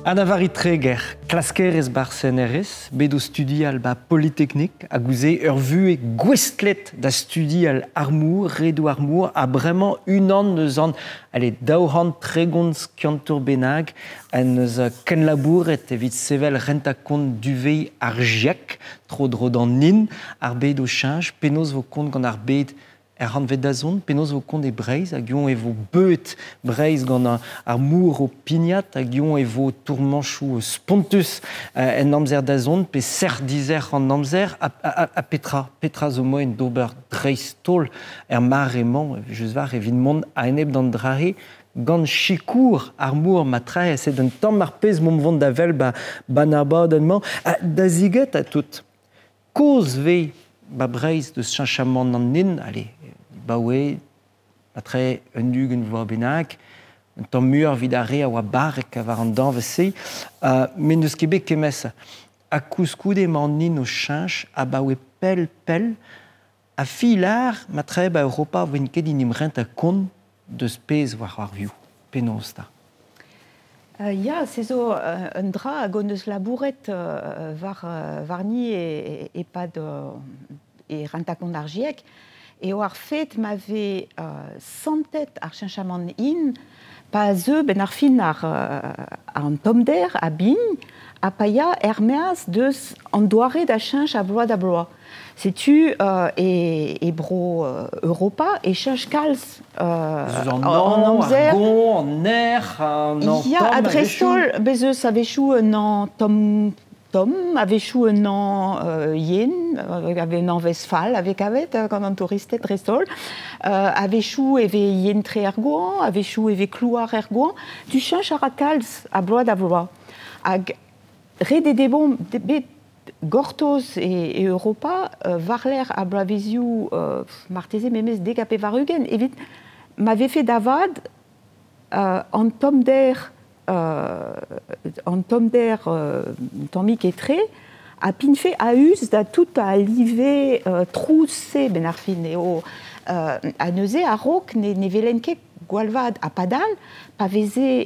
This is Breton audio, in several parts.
Anna Varitreger, klaskerez barsenerez, bedo studi al ba Polytechnique, a gouze vu e gwestlet da studi al armour, redo armour, a bremañ unan neus an, allez, daoran tregons kiantour benag, en neus ken labouret evit sevel rentakont duvei ar giak, tro dro dan nin, ar bedo chanj, penaos vo kont gant ar bed ran vet da zon, penaos vo kont e Breizh, hag ion e vo beut Breizh gant ar mour o pignat, hag ion e vo tourmanchou spontus en amzer da zon, pe ser dizer an amzer, a petra zo moen d'ober dreiz tol mar emañ, just var evit mont a enep d'an drare, gant chikour ar mour ma trae, se d'un tamm mar pez mom vont da vel ba nabad an man, da ziget a tout. Koz ve ba Breizh deus cheñchamant an nin, allez, baoe, atre un dugen vo bennak, un tamm muur vid a re a oa barek a var an danvese, men deus ket bet kemez a kouskoude ma an nin o cheñch a baoe pel, a filar, matre ba Europa vo en ket in imrent a kont deus pez war ar vioù. Penaos da. Ja, c'est zo un dra a gant eus labouret war ni e pad e rentakont ar giek. Et ar fet ma ve santet ar cheñchamant in, pa zeu ben ar fin ar an tom der a bign, a paia meaz deus an doare da cheñch a bloa da bloa. Setu e bro Europa e cheñch kalz an amzer. Ar gon, an ner, an an ya, a drestol, bez eus a vechou un an Tom avait chou un an yen, avait un an Westphal, avec avet quand on touristait drestol, avait chou et yen tre ergoan, avait chou et clouar ergoan, tu changes à calz à blois d'avlois. Ag red des bons Gortos et Europa varler à Blaviziou martese memes décapé varugen évite m'avait fait d'avad en tom d'air en tom d'air tomique et trait a pinfé a us da tout a livé troussé ben arfin et au a neusé a roc ne velenke gwalvad a padal pa veze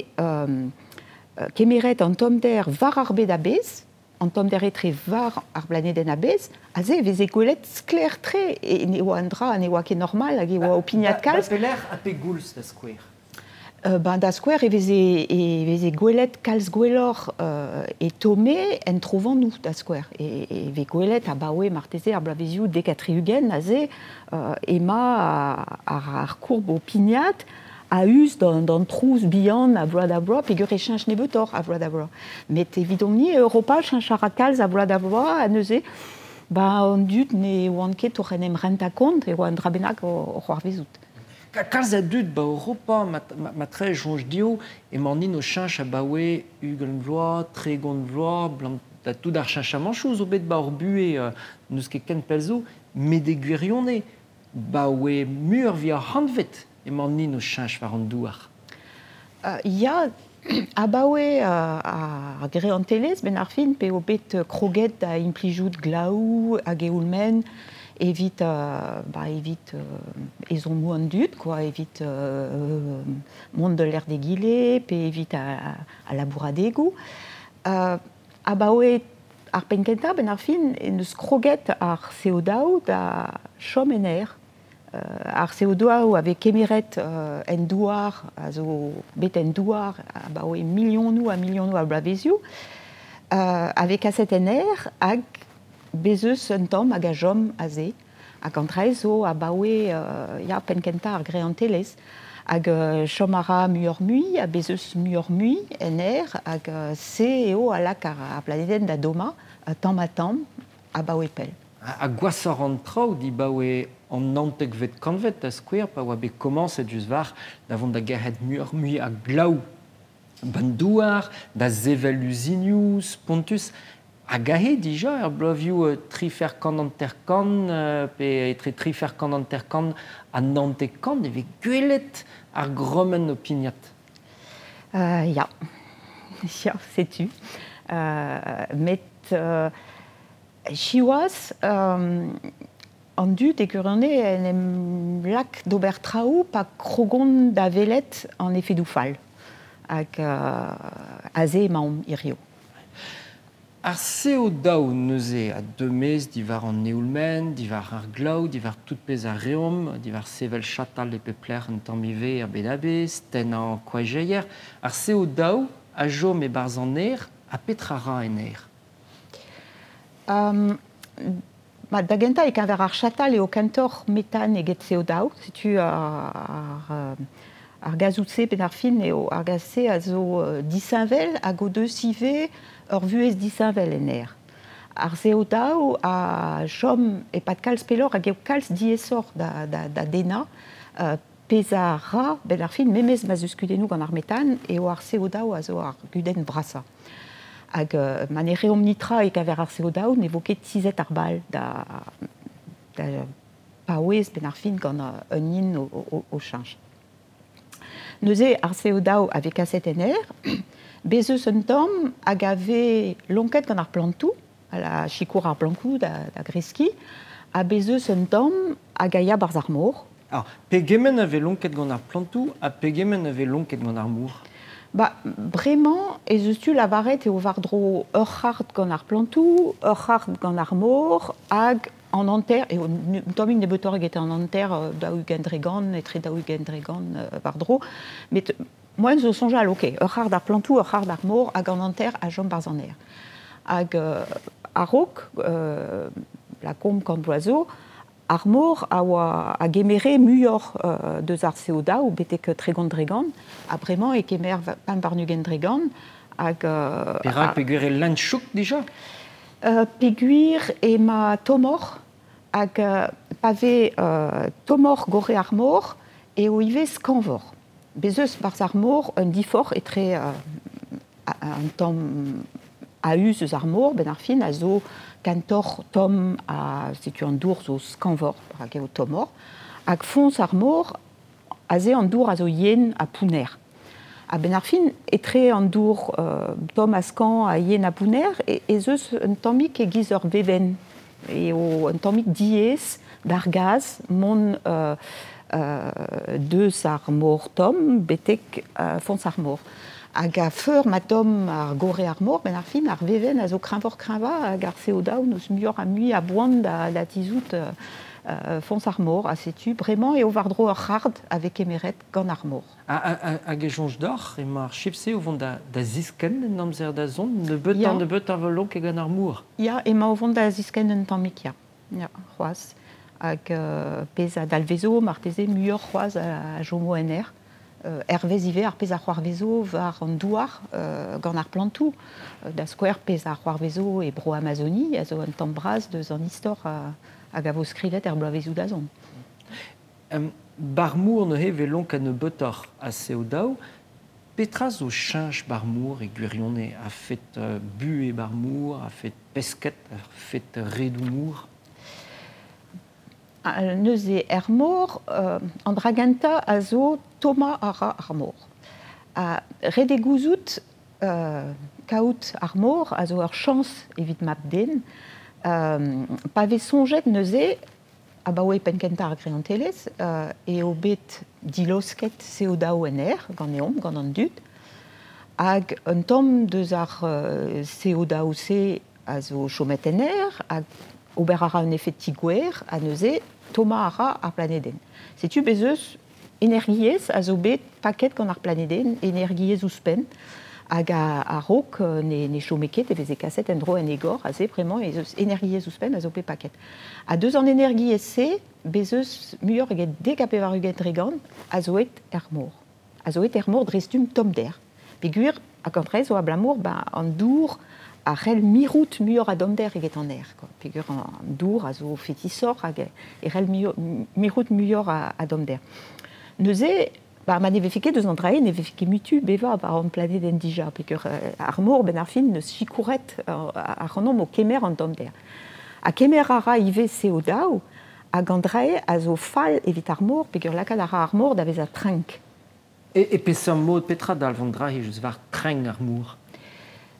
kemeret en tom d'air var arbe d'abez en tom d'air etre var ar blaneden abez a ze veze gwelet skler tre et ne oa andra ne oa ket normal hag e oa opiniat kalz Bapeler a pe gouls da skouer. Da skouer e veze gwelet kalz gwellor e tome en trovan nou da skouer. E ve gwelet a baoe marteze ar blavezioù dekatriugen a ze ema ar courbe o pignat a us d'an trouz bihan a vload a vloa pegur e cheñch nebetor a vload a vloa. Met evidon ni Europa cheñch ar kalz a vload a vloa a neuze an dud ne oan ket o renem renta kont e oan drabenak o c'hoar vezout. Kalz a dud ba Europa ma tre jonj dio e man nin o cheñch a baoe ugel vloa, tregon vloa, blant da tout ar cheñchamanchoù zo bet ba ur bue neus ket ken pelzo, met de gwirionne baoe mur via hanvet e man nin o cheñch war an douar. Ya a baoe a gre an telez ben ar fin pe o bet kroget da implijout glaou hag e oulmen evit ezon mou an dud, quoi, evit mont de l'air degile, pe evit a labouradegou. A baoe ar penkenta ben ar fin eus kroget ar CO2 da chom en air. Ar CO2 ave kemeret en douar, a zo bet en douar, a baoe milionou a blavezioù, avec aset en air hag bezeus un tamm hag a jom a ze, hag an traez zo a baoe ya penkenta ar gre an telez, hag chomara muior mui, a bezeus muior mui en air, hag se eo a lak ar planeden da doma, tamm a baoe pel. A gwasor an traoù di baoe an nantek vet kanvet da skouer, pa oa bet komanset just var da vont da gerhet muior mui a glaou ban douar, da zevel usinioù, spontus. A gahe dija ar bloavioù trifer kan an terkan, pe etre trifer kan an terkan a nantek kan, e vez gwelet ar gromen o pignat. Ya, setu. Met chioaz an dud e gurene en em lak d'ober traoù pa krogon da velet an efedou fall. hag aze maom irio. Ar seo daou neuze a demez divar an neoulmen, divar ar glaou, divar tout pez ar reom, divar sevel chatal e pepler un tammive ar bedabez, ten an koajeier. Ar seo daou a jom e barz an ner a petra ra en ner. Da genta e kaver ar chatal eo kantor metan eget seo daou, setu ar gazoutse pen ar fin eo ar gazse a zo disinvel hag o deus ive ur vuez disinvel en ner. Ar seo daou a jom e pat kalz pelor hag eo kalz diesor da dena, pez a ra ben ar fin memez ma zeus kudennoù gant ar metan eo ar seo daou a zo ar guden brasa. Hag man e reom nitra e kaver ar seo daou ne vo ket tizet ar bal da paouez ben ar fin gant un yin o chanj. Neuze ar seo daou ave kaset en ner, bezeus un tamm hag ave lonket gant ar plantou, a la chikour ar blankou da greski, a bezeus un tamm hag a ya barz ar mor. Alors, pegemen ave lonket gant ar plantou, a pegemen ave lonket gant ar mour. Bremañ, ez eus tu lavaret eo vardro ur c'hard gant ar plantou, ur c'hard gant ar mor, hag an anter, eo tammig ne betor eget an anter daou gendregan, etre daou gendregan vardro, met moen zo sonjal, ok, ur c'hard ar plantou, ur c'hard ar mor, hag an anter a jom barz an er. Hag a-raok, la komb kant bloazo, ar mor a gemere muior deus ar seo daou betek tregant-dregant, a bremañ e kemer pan barnu gendregan, hag... Perak peguer e lan chouk dija? Peguir e ma tomor, hag pave tomor gore ar mor, eo ive skanvor. Bezeus barz ar mor un difor etre un tamm a uz eus ar mor, ben ar fin a zo kantor tom a setu an dour zo skanvor, hag eo tomor, hag fons ar mor a ze an dour a zo yen a pouner. A ben ar fin etre an dour tom a skan a yen a pouner, ez eus un tammig e giz ur veven, eo un tammig diez d'ar gaz, mon deus ar mor tom, betek fons ar mor. Hag a feur ma tom ar gore ar mor, ben ar fin ar veven a zo krinva hag ar seo daou neus muior a mui a boan da tizout fons ar mor, a setu bremañ eo vardro ur c'hard avek emeret gant ar mor. Hag e jonj d'or, e mar chipse o vont da zisken en amzer da zon, ne beut an velonk e gant ar mour. Ya, e ma o vont da zisken un tammig, ya, c'hoaz. Hag pez a dalvezo, marteze muior c'hoaz a jomo en er. Hervez ive ar pez a c'hoar vezo var an douar gant ar plantou. Da skouer pez a c'hoar vezo e bro Amazoni, a zo un tamm braz deus an istor hag a vo skrivet bloavezou da zon. Bar mour ne he velonk a ne beutor a seo daou, petra zo chanj bar mour e gwirionne a fet bu e bar mour, a fet pesket, a fet redou mour? Neuze er mor, an draganta a zo toma a ra ar mor. Rede gouzout kaout ar mor a zo ur chans evit map den, pa ve sonjet neuze a ba oe penkenta ar greantelez, eo bet dilosket seo daou en er, gant eom, gant an dud, hag un tamm deus ar seo daou se a zo chomet en er, hag ober a ra un effet tigouer a neuze toma a ra ar planeden. Setu bezeus energiez a zo bet paket gant ar planeden, energiez ouzpen, hag a rok ne chomeket e veze kaset en dro en egor, a ze bremañ energiez ouzpen a zo bet paket. A deus an energiez se, bezeus muior eget dek a pevar uget regant, a zo et er mor. A zo et er mor drestum tom der. Peguir, a kantrez o a blamour, an dour a rel mirout muior a dom der eget an er. Peguir an dour a zo fetisor hag e rel mirout muior a dom der. Neuze, ma ne vefike deus an drae, ne vefike mutu beva par an planeden dija, peguir ar mor ben ar fin neus chikouret ar anom o kemer an dom der. A kemer a ra ive seo daou, hag an drae a zo fall evit ar mor, peguir lakad a ra ar mor da vez a trenk. E peseurt mod petra dal vont drahe just var treng ar mour?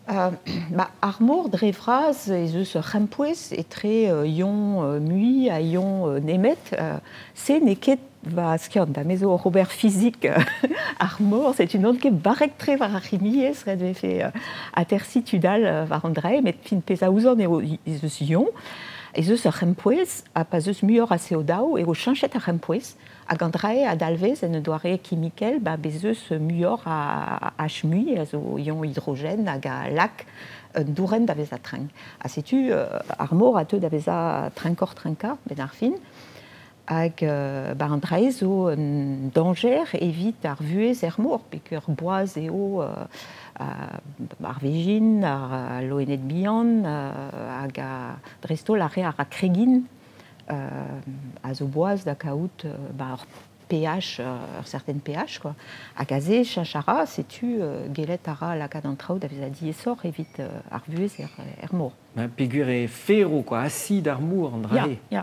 Armour, drevraz, et eus rempouez, et très yon mui a yon nemet, c'est neket va skiant, da mezo Robert physique Armour, c'est une onde qui barrek très varachimiez, serait fait à tercitudal varandrei, mais fin pesa ouzon et eus yon, et eus rempouez, a pas eus muor a seodao, et au chanchet a rempouez, a gandrae a dalvez en doare chimiquel bezeus muor a chmui, zo ion hydrogène hag a lac douren davez a trenk. A setu Armour a teu davez a trenkor trenka ben ar fin, hag an drae zo un danger evit ar vuez Armour, pekur boaz eo ar vejin, ar loenet bihan, hag a drestol ar re ar a kregin, a zo boaz da kaout pH, certaines pH, quoi. A gazé, chanchara, c'est-tu gelet ara la cadentrao d'avez a dit essor évite arvuez Armour. Pégur et ferro, quoi, acide Armour, André. Ja.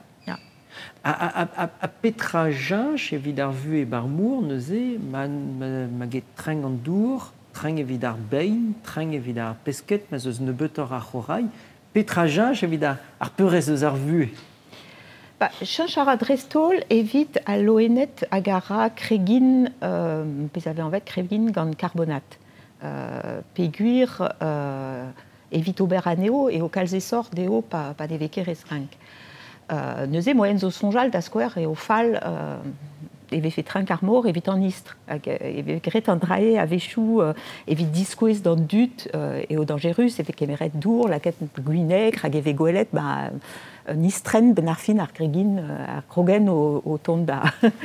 A Petragin, chez Vidarvu et Barmour, neuze, maget treng an dour, treng et vidar bein, treng et vidar pesket, mais eus nebetor a chorai. Petragin, chez Vidar arpeurez eus arvu. Chanchara drestol évite à l'oenet agara kregin, pez avait en fait kregin gant carbonate. Péguir évite au beraneo et au calzessor deo pas des véquets restrinques. Neuze moyens au sonjal d'asquare et au fal avait fait trinque Armour évite en istre. Avait gret en drae avait chou évite disquez dans dut et au dangerus évite kémeret dour la quête guinègre hag eve goelet nistren ben ar fin ar gregin ar krogen au ton da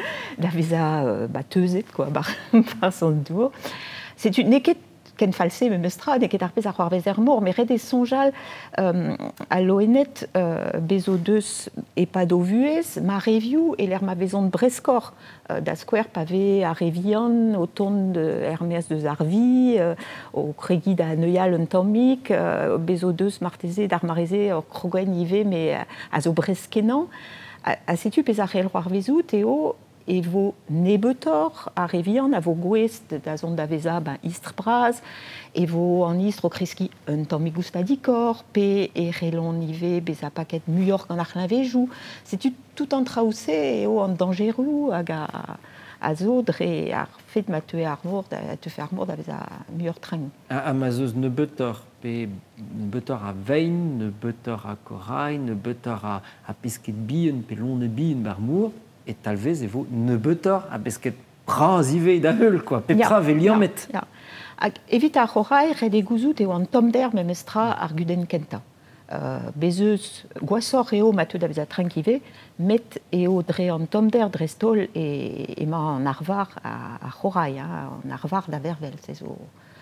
veza teuzet quoi par son dour. C'est une neket ken false me mestra neket ar pez ar c'hoar vez Armour mais red e sonjal a loenet bezo deus e pa do vuez ma review et l'er ma vezon de breskor da square pavé a revian au ton de Hermès de Zarvi au kregi da neuial un tomik bezo deus marteze d'armareze krogen ive mais a zo breskenan a setu pez ar c'hell c'hoar vezout eo et vos nebetor a revian a vo gouest da zon da veza istre braz et vos en istre o kreski un tomik gustadikor pe e relon ive bez a paket muior gant ar c'hlavejou c'est tout en traouse et en dangereux a zo dre ar fet ma teue Armour te fe Armour da veza muior treng. A mazeus nebetor, pe nebetor a vein, nebetor a korai, nebetor a pesket bihan, pe lon e bihan Barmour, et talvez evo nebetor a pesket braz ive da heul, quoi, pe pra veliamet. Evit a c'horai red e gouzout eo an tom der me mestra ar guden kenta. Bezeus gwasor eo ma teu da veza trenk ive, met eo dre an tom der drestol e ma an arvar a c'horai, an arvar da vervel, se zo.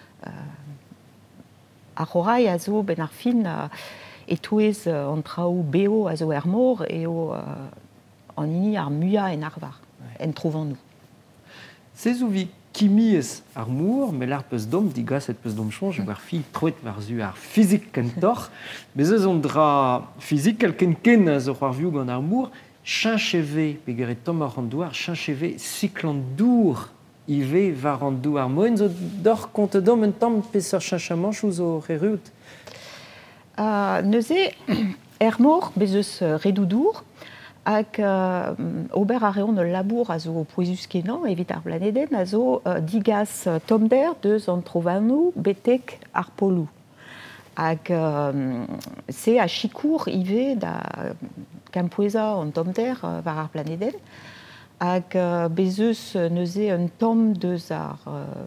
A c'horai a zo ben ar fin e touez an traoù beo a zo Armour eo en ini ar muia en arvar, en trouvant-nous. C'est ouvi kimiez Armour, mais l'ar peus dom, digas et peus dom change, war fi troet war zu ar physique kentor, mais eus on dra physique quelqu'un ken a zo c'hoar viou gant Armour, chincheve, pegeret tom ar randouar, chincheve cyclant dour, ive var randouar. Moen zo dor kont dom un tam peseur chinchamanch ou zo reruot? Neuze, Armour, bezeus redoudour, hag ober a reon labour a zo poezus kenan evit ar blaneden a zo digas tom der deus an trovanou betek ar polou. Hag se a chikour ive da kampoeza an tom der var ar blaneden hag bezeus neuze un tom deus ar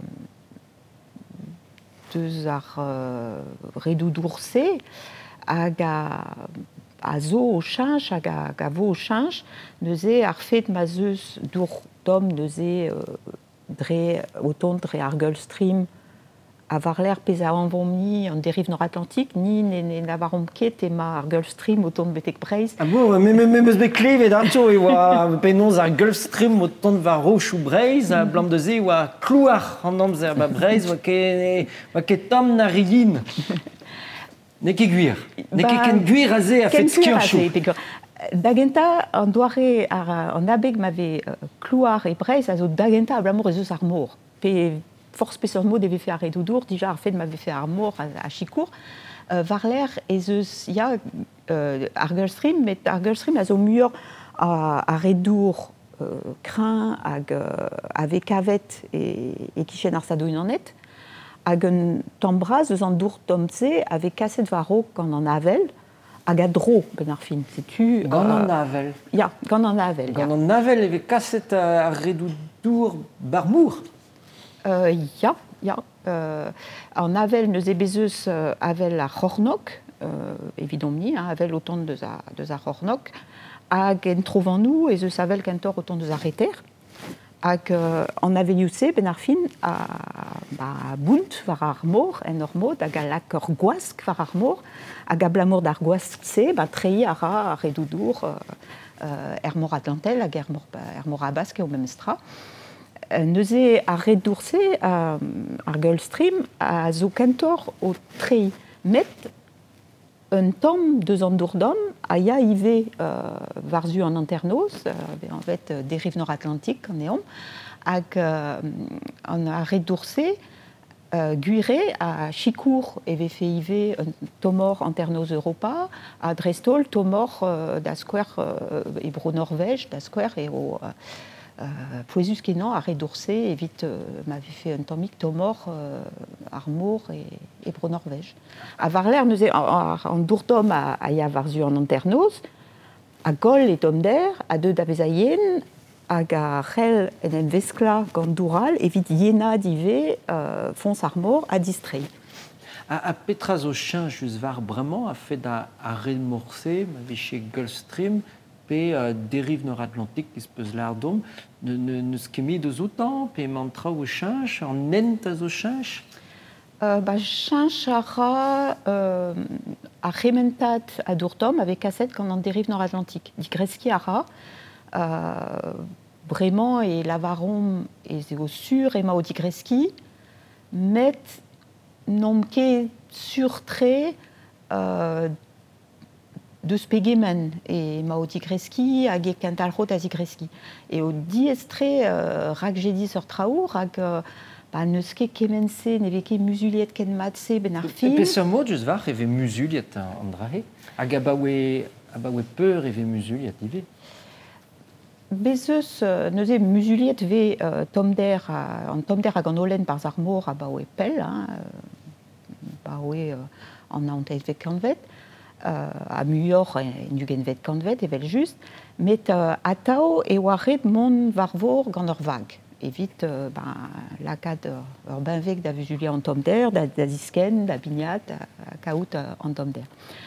redoudour se hag a zo o chanch hag a vo o chanch neuze ar fet ma zeus dour tom neuze dre o tont dre ar Gulf Stream a var l'air pez a anvomni an deriv nord-atlantik ni ne lavarom ket ema ar Gulf Stream o tont betek Breiz. Ah bon, mais meus bet klevet arto e oa penons ar Gulf Stream o tont va roch ou Breiz a blam de ze oa klouar an amzer Breiz oa ket tom na rigin. Ne ket gwir. Ne ket gwir a ze a fet skierchou. Dagenta an doare an abeg m'ave klouar e Breiz a zo dagenta a blamour e zeus Armour. Pe force spécialement devait faire Redoudour, déjà fait de m'avait fait Armor à Chicourt. Varler et il y a Argelstream, mais Argelstream a au mieux à Redour craint avec Avet et Kichen Arsado une net, hag un tambraz eus an dour tomze avec Kasset Varo quand on avel, hag a dro ben ar fin. C'est-tu gant an avel. Ja, gant an avel. Gant an avel avec Kasset a Redoudour barmour. Ja. En avel neus e bezeus avel a Rornok, évidemment, avel autant de za Rornok, hag en trovan nous, et eus avel kentor autant de za Reter, hag en aveliuse ben ar fin a bunt var ar mor, en ur mod, hag a lak ur gwask var ar mor, hag a blamour d'ar gwask se, trei a ra a Redoudour mor Atlantel hag mor Abask eo memestra. Neuze a Reddourse ar Gulfstream a zo kentor o trei met un tom deus an dourdom a ya ive varzu an anternoz, en fait derive nord-atlantique en eom, hag an a Reddourse guire a Chicourt eve fe ive un tomor anternoz Europa, a Drestol tomor da square ebro Norvège, da square et au Poesus kenan a Reddourse evit m'avait fait un tomic tomor Armour et pro Norvège. A Varler neuze en dourdom a ya varzu an anternoz, a Gol et Tomder, a deux d'avezaien, hag a Rel en veskla gant doural evit Iena dive fons Armor a distrei. A petra zo chien jus var bremañ a fait a remorse, m'avait chez Gulfstream, pe derive nord-atlantique qui se peuse lardom, neus kemit eus outan, pe mantra o chinch, an ent a zo chinch. Chinch a ra a rementat a dourdom avec Kasset quand en derive nord-atlantique. Di greski a ra, bremañ et lavarom et au sur et ma o di greski, met nom ket surtre de Spegemen et Maoti Kreski hag e kentalro da Zigreski. Et au diestre rak jedi sur traour hag neus ket kemense neve ket musuliet ken matse ben ar film. Pe ce mot just var eve musuliet an drahe hag abaoe peur eve musuliet ive. Bezeus neuze musuliet ve tomder hag an olen par zarmor abaoe pel, baoe an naontet vek kanvet. A muior en dugenvet kanvet evel just, met atao e oaret mon varvor gant ur vag. Evit lakad ur benveg da vuzulia an tomder, da zisken, da bignat, kaout an tomder.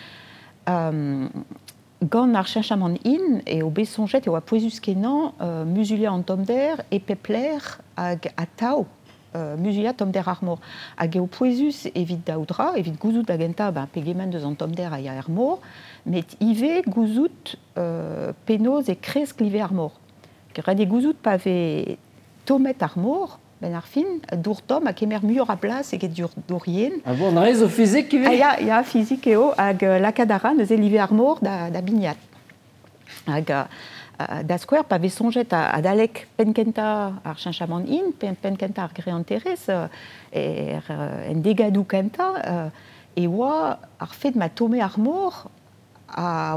Gant ar cheñchamant in, e o besonjet e oa poezus kenan musulia an tomder e pepler hag atao musulia tomder Armor. Hag eo poezus evit daoudra, evit gouzout agenta pegemen deus an tomder a ya Armor, met ive gouzout penoz e kresk live Armor. Red e gouzout pa ve tomet Armor, ben ar fin, dourdom a kemer muior a plas eget dourien. Ah bon, on a rezo fizik ive? Ya fizik eo hag lakadara neuze live Armor da bignat. Hag da square pa ve sonjet a dalek penkenta ar cheñchamant in, penkenta ar gre anterez, en degadou kenta, e oa ar fet ma tome Armor a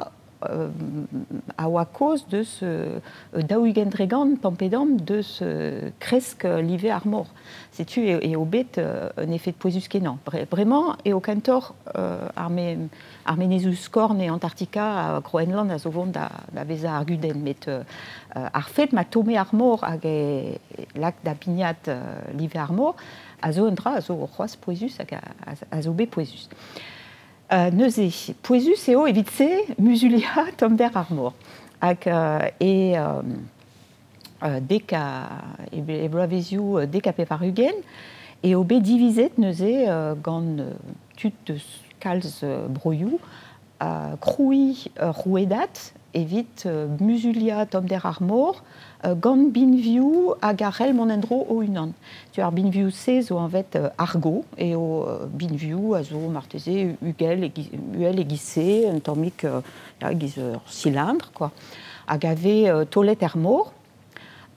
oa koz deus daouigendregan tampedam deus kresk live Armor. Setu e o bet un effet de poezus kenan. Bremañ eo kentor ar menezus korn e Antarctica a Groenland a zo vont da veza ar guden, met ar fet ma tome Armor hag lak da bignat live Armor a zo un dra a zo c'hoaz poezus hag a zo bet poezus. Neuze, poezus eo evit se musulia tomder Armor. Hag dek a blavezioù dek a pep ar ugen, e o bet divizet neuze gant tut deus kalz broioù, kroui rouedat evit musulia tomder Armor gant binvioù hag ar rel monendro o unan. Tu ar binvioù se zo anvet argo, e o binvioù a zo marteze ugel e gise, un tammik giz ur cylindre, quoi. Hag ave tolet Armor,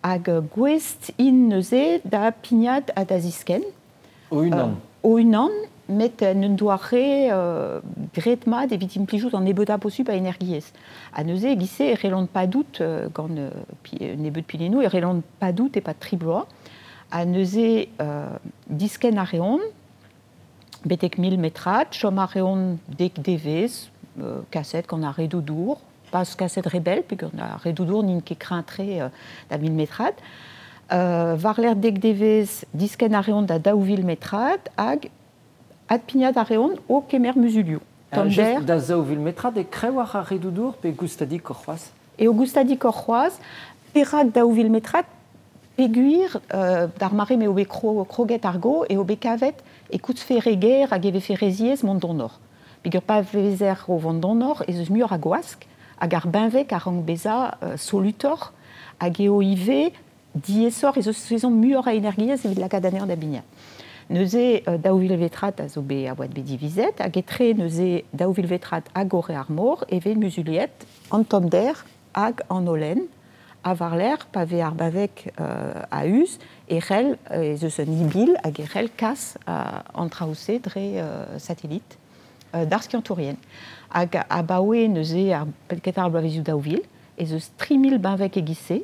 hag gwest in neuze da pignat a da zisken. O unan. O unan, met n'en doare gret mat evit implijout an ebeuda possup a energiez. A neuze egisse e relont pa dout gant nebeud pileno, e relont pa dout e pa tribloa. A neuze disken a reon, betek 1000 metrat, chom a reon dek devez, kaset gant a redoudour, pas kaset rebel, pe gant a redoudour nin ket krintre da 1000 metrat. Var l'air dek devez disken a reon da daouvil metrat, hag ad pignat a reon o kemer musulio. Just da zaouvil metrat e krewar a redoudour pe gustadi korc'hoaz. E o gustadi korc'hoaz, perak daouvil metrat, peguir d'ar mare me obe kroget argo e obe kavet e kout ferreger hag eve fereziez mont don nor. Pegur pa vezer o vant don nor e zeus muur a goask hag ar benvek a rank beza solutor hag eo ive diesor e zeus sezon muur a energiez evit laka d'aner da bignat. Neuze daouvil vetrat a zo be a oad be divizet hag etre neuze daouvil vetrat hag ore ar mor eve musuliet an tom der hag an olen a var l'air pa ve ar bavek a us e c'hell zeus un ibil hag e c'hell kas an traouse dre satellit d'ar skiantourien. Hag a baoe neuze ar pelket ar blavezioù daouvil e zeus 3000 bavek e gisse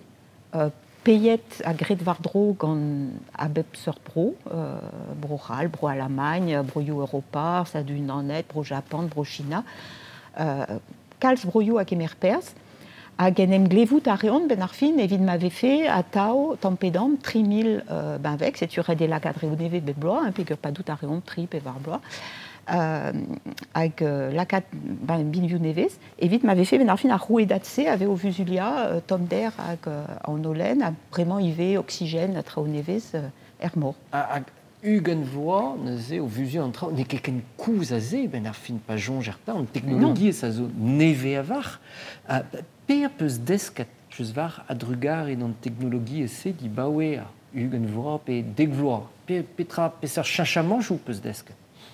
payet a gret var dro gant a bep seur bro, bro c'hall, bro Allemagne, broioù Europa, sadun nanet, bro Japan, bro China, kalz broioù hag emer perz, hag en em glevout a reon ben ar fin evit ma vefe a tao tampedam 3000 benvek, setu red e laka dre o neve bet bloa, pegur pa dout a reon tri pe var bloa, hag lakat binvioù nevez, evit ma vefe ben ar fin a rouedatse ave o vuzulia tom der hag an olen a bremañ ive oxygène a trao nevez er mor. Hag ugen voa neuze o vuzu an trao, ne ket ken kouz a ze ben ar fin pa jonj er ta, an teknologi a zo neve a var. Per peus desket peus var a drugar en an teknologi e se di baoe a ugen voa pe dek vloa. Petra peus ar chinchamanj ou peus desket?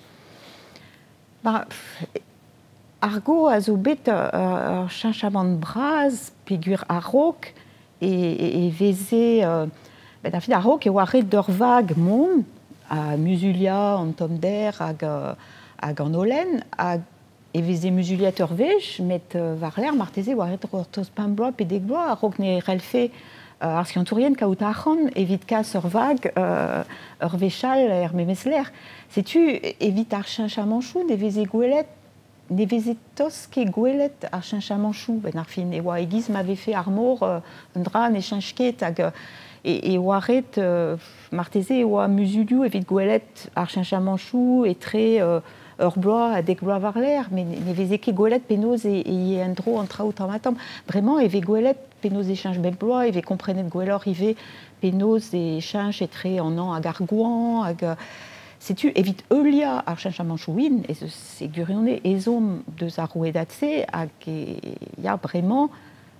Argo a zo bet ur chinchament braz pegur a rok e veze ben ar fin a rok e oa ret d'ur vag mont a musulia an tom der hag an olen hag e veze musuliet ur vech met var l'air marteze oa ret ur toz pam bloa pe dek bloa a rok ne relfe ar skiantourien kaout ac'han evit kas ur vag ur vechal er memez l'air. Setu evit ar chinchamanchou ne veze gwelet ne veze tos ket gwelet ar chinchamanchou ben ar fin e oa egiz ma vefe ar mor un dra ne chinchket hag e oa ret marteze e oa musulioù evit gwelet ar chinchamanchou etre ur bloa a dek bloa var l'air, mais ne veze ket gwelet penoz e ie en dro an traoù tamatam. Bremañ eve gwelet penoz e chinch bet bloa, eve komprenet gwellor ive penoz e chinch etre an an hag ar gouan hag setu evit eulia ar chinchamanchouin e zeus segurionne ezom deus ar rouedatse hag ya bremañ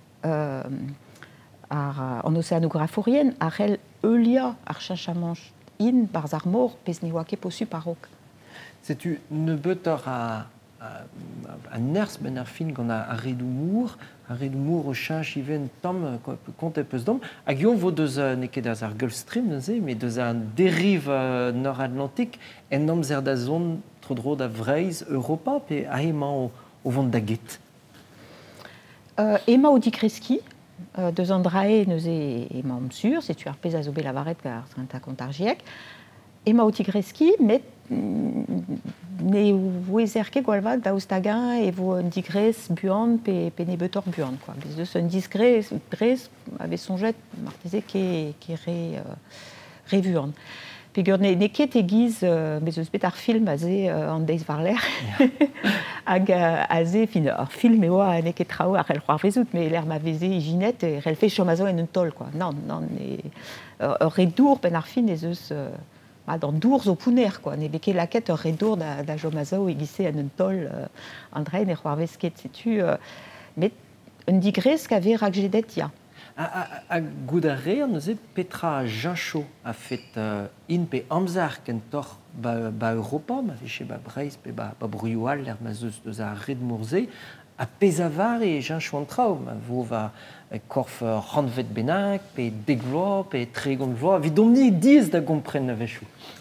an oceanograforien ar el eulia ar chinchamanchouin barz ar mor pez ne oa ket possup a rok. Setu ne beut a ners ben ar fin gant a redou mour o chinch iven tam kont e peus dom. Hag yo vo deus ne ket ar Gulf Stream neuze, me deus an deriv nord-atlantik en amzer da zon tro da vreiz Europa pe a emañ o vont da get. Emañ o dikreski, deus an drae neuze emañ sur, setu ar pez a zo bet lavaret gar trenta kont ar giek. Emañ o dikreski, met ne ouezer ket gwalvat da oustagin e vo un digrez buan pe ne beut hor buan. Bez deus un disgrez ave sonjet marteze ket re vuan. Pegur ne ket egiz, bez eus bet ar film a ze an deiz var l'air, hag a ze fin ar film e oa ne ket trao ar el c'hoarvezout, me l'air ma veze ijinet e rel fe chom a zo en un tol. Non, ur redour ben ar fin ez eus dans dourz o pouner, ne vez ket laket ur redour da jom a zo e gisse en un tol an dren e c'hoarvez ket. Setu met un digrez ka ve rak jedet ya. A gout a re, neuze petra Jincho a fet in pe amzar kentor ba Europa, ma veche ba Breizh pe ba Brioal, l'er ma zeus deus a red mourze, a pesavar et jean chouantrao, vous va corf ranvet benak, pe deglo, pe tregon vlo, vi domni 10 da gompren vechou.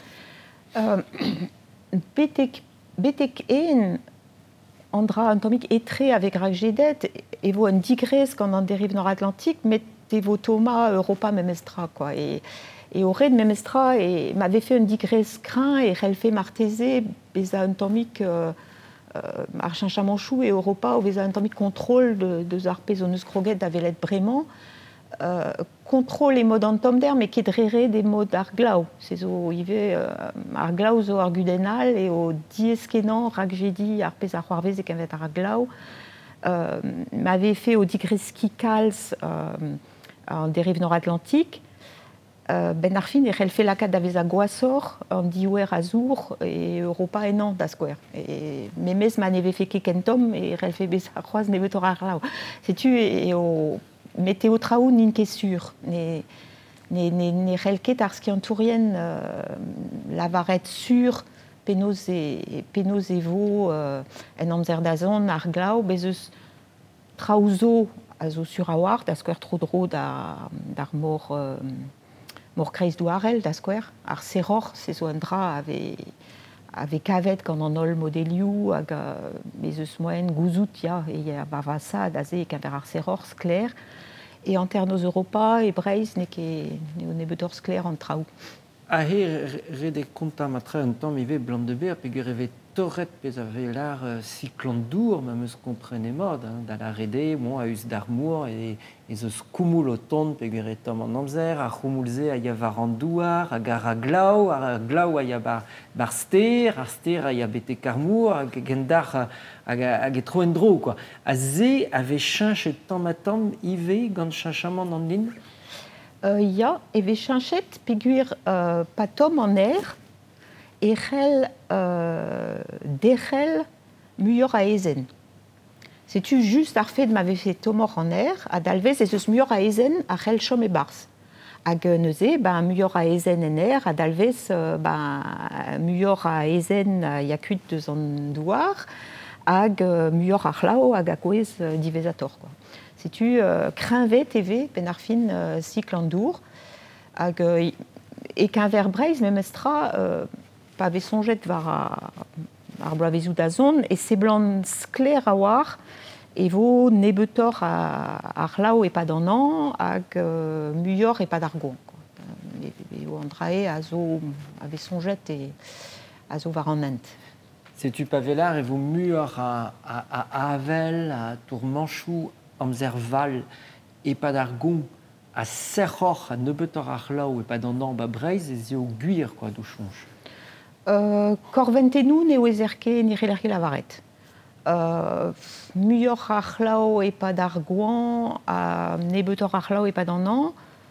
Betek en andra antomik etre avec Raggedet, et vous un digresse quand on dérive nord-atlantique, mais vos Thomas Europa memestra quoi. Et au de memestra et m'avait fait un digresse crin et elle fait martésé beza antomik Archinchamanchou et Europa au beza antomik contrôle de zarpezonus croguet d'Avelet Brément. Contrôle les modes en tom d'air, mais qui dréré des modes arglau. C'est au IV arglau zo argudenal et au dieskenan ragjedi arpez arwarvez et qu'avet arglau. M'avait fait au digreski cals en dérive nord-atlantique. Ben Arfin et elle fait la cade d'avez à Guassor en diouer azur et Europa et non d'asquare. Et Mémès m'avait fait kekentom et elle fait besa croise nevetor arglau. C'est-tu et au météo traou n'inque sûr ne relket arski en tourien la varette sur penos et vo en amzerdazon arglau bezus trauzo azo sur awar d'asquare trop drôle d'ar mort kreis douarel d'asquare ar serror c'est un drap avec cavet quand on ol modeliou ag bezus moyen gouzout ya et ya bavasa d'azé qu'un ar serror clair et en ternos Europa et Breis n'est nebetors clair en traou. Ah rede conta matra un temps mivé blanc de ber pegureve torret pez avelar cyclone dour même ce comprenait mode dans la rede moi a us d'armour et ce cumul automne pegure tom en amzer a rumulze a yavarandouar a garaglau a glau a yabar barster arster a yabete carmour a gendar a getroendro quoi a ze avait change temps matam ive gant chanchement en ligne. Ja, eve chanchet peguir patom en air et rel derel muyor a ezen. C'est-tu juste ar fait de m'avait fait tomor en air a dalvez et ce muyor a ezen a rel chom et bars. Hag neuze, muyor a ezen en air a dalvez muyor a ezen yakuit de zon douar hag muyor a chlao hag a koez divezator quoi. C'est-tu crinvet TV ben arfin cycle en dour et qu'un verre braise même estra pas avait songet var arblavezou da zone et c'est blanc clair à voir et vos nebetor à arlao et pas d'an hag muyor et pas d'argon et andrae azo avait songet et azo var en ent. C'est-tu pavelar et vous muyor à Havel à Tourmanchou Amzerval et pas d'argon à Serror à Nebetor Arlau et pas d'Andan Babreis et au Guir quoi d'où change. Corventenou ne oezerke ni relerke la varette. Muyor Arlau et pas d'argon à Nebetor Arlau et pas d'Andan.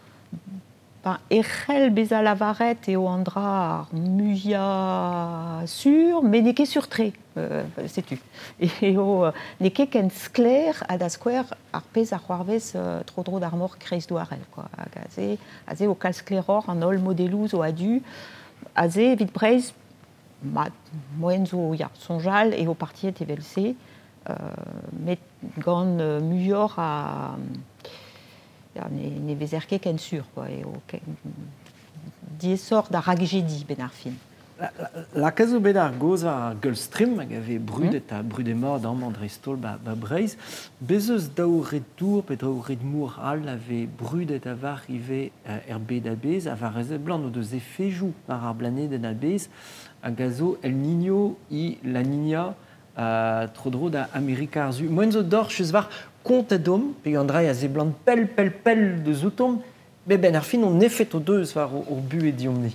Echel beza la varette et au andra muya sur mais neke sur trait sais-tu et au neke ken sclair à da square arpez à roarvez trop drôle d'armor kreis douarel quoi azé au cal scléror en ol modelouz au adu azé vite breis moenzo ya sonjal et au parti TVLC mais gant muyor à ne vezerke ken sur quoi et ok diesor da ragjedi ben arfin la caso benar goza Gulfstream avait brudet a brudet mort dans Mandrestol ba Breis bezos daoret tour pedroret mour al avait brudet avar rive herbe d'abez avar reze blanc no deux effets jou par arblané de d'abez a gazo El Niño i la Niña trop drôle d'América arzu moenzo d'or chesvar compte d'homme puis André a ze blanc pelle de zoutom mais ben arfin on est fait aux deux var au but et diomni.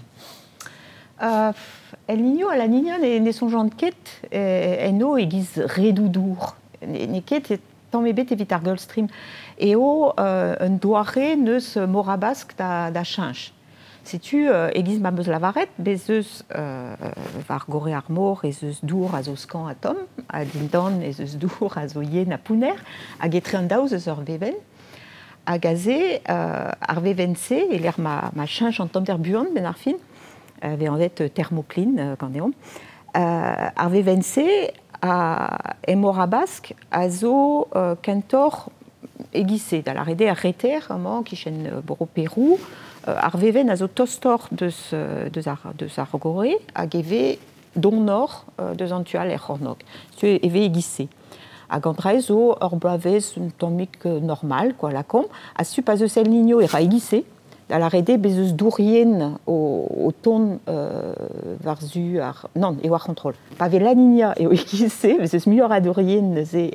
El Niño à la Niña ne son genre de quête eno egiz redoudour ne quête tant mebet evit ar Gulfstream et au un doare neus morabasque da change. C'est-tu egiz ma meus lavaret bezeus var gore ar mor et zeus dour a zo skan a tom a dindan et zeus dour a zo yen a pouner a getre an daouz eus ur veven a gazé ar vevense et l'air ma change en tom der buan ben ar fin avait en fait thermocline quand on ar vevense à Emorabasque, à zo kentor egissé, dans la rede à reter, qui chaîne au Pérou, arveven à zo tostor de Zargore, à geve don nord de Zantual et Hornog. C'est eve egissé. À Gandraizo, Orblavez, une tomique normale, quoi, la com, à Supazeux El Niño et Raigissé, à la rede bezus dourien au ton varzu, non, et war contrôle. Pave la Niña et au Igissé, bezus mieux à dourien, zé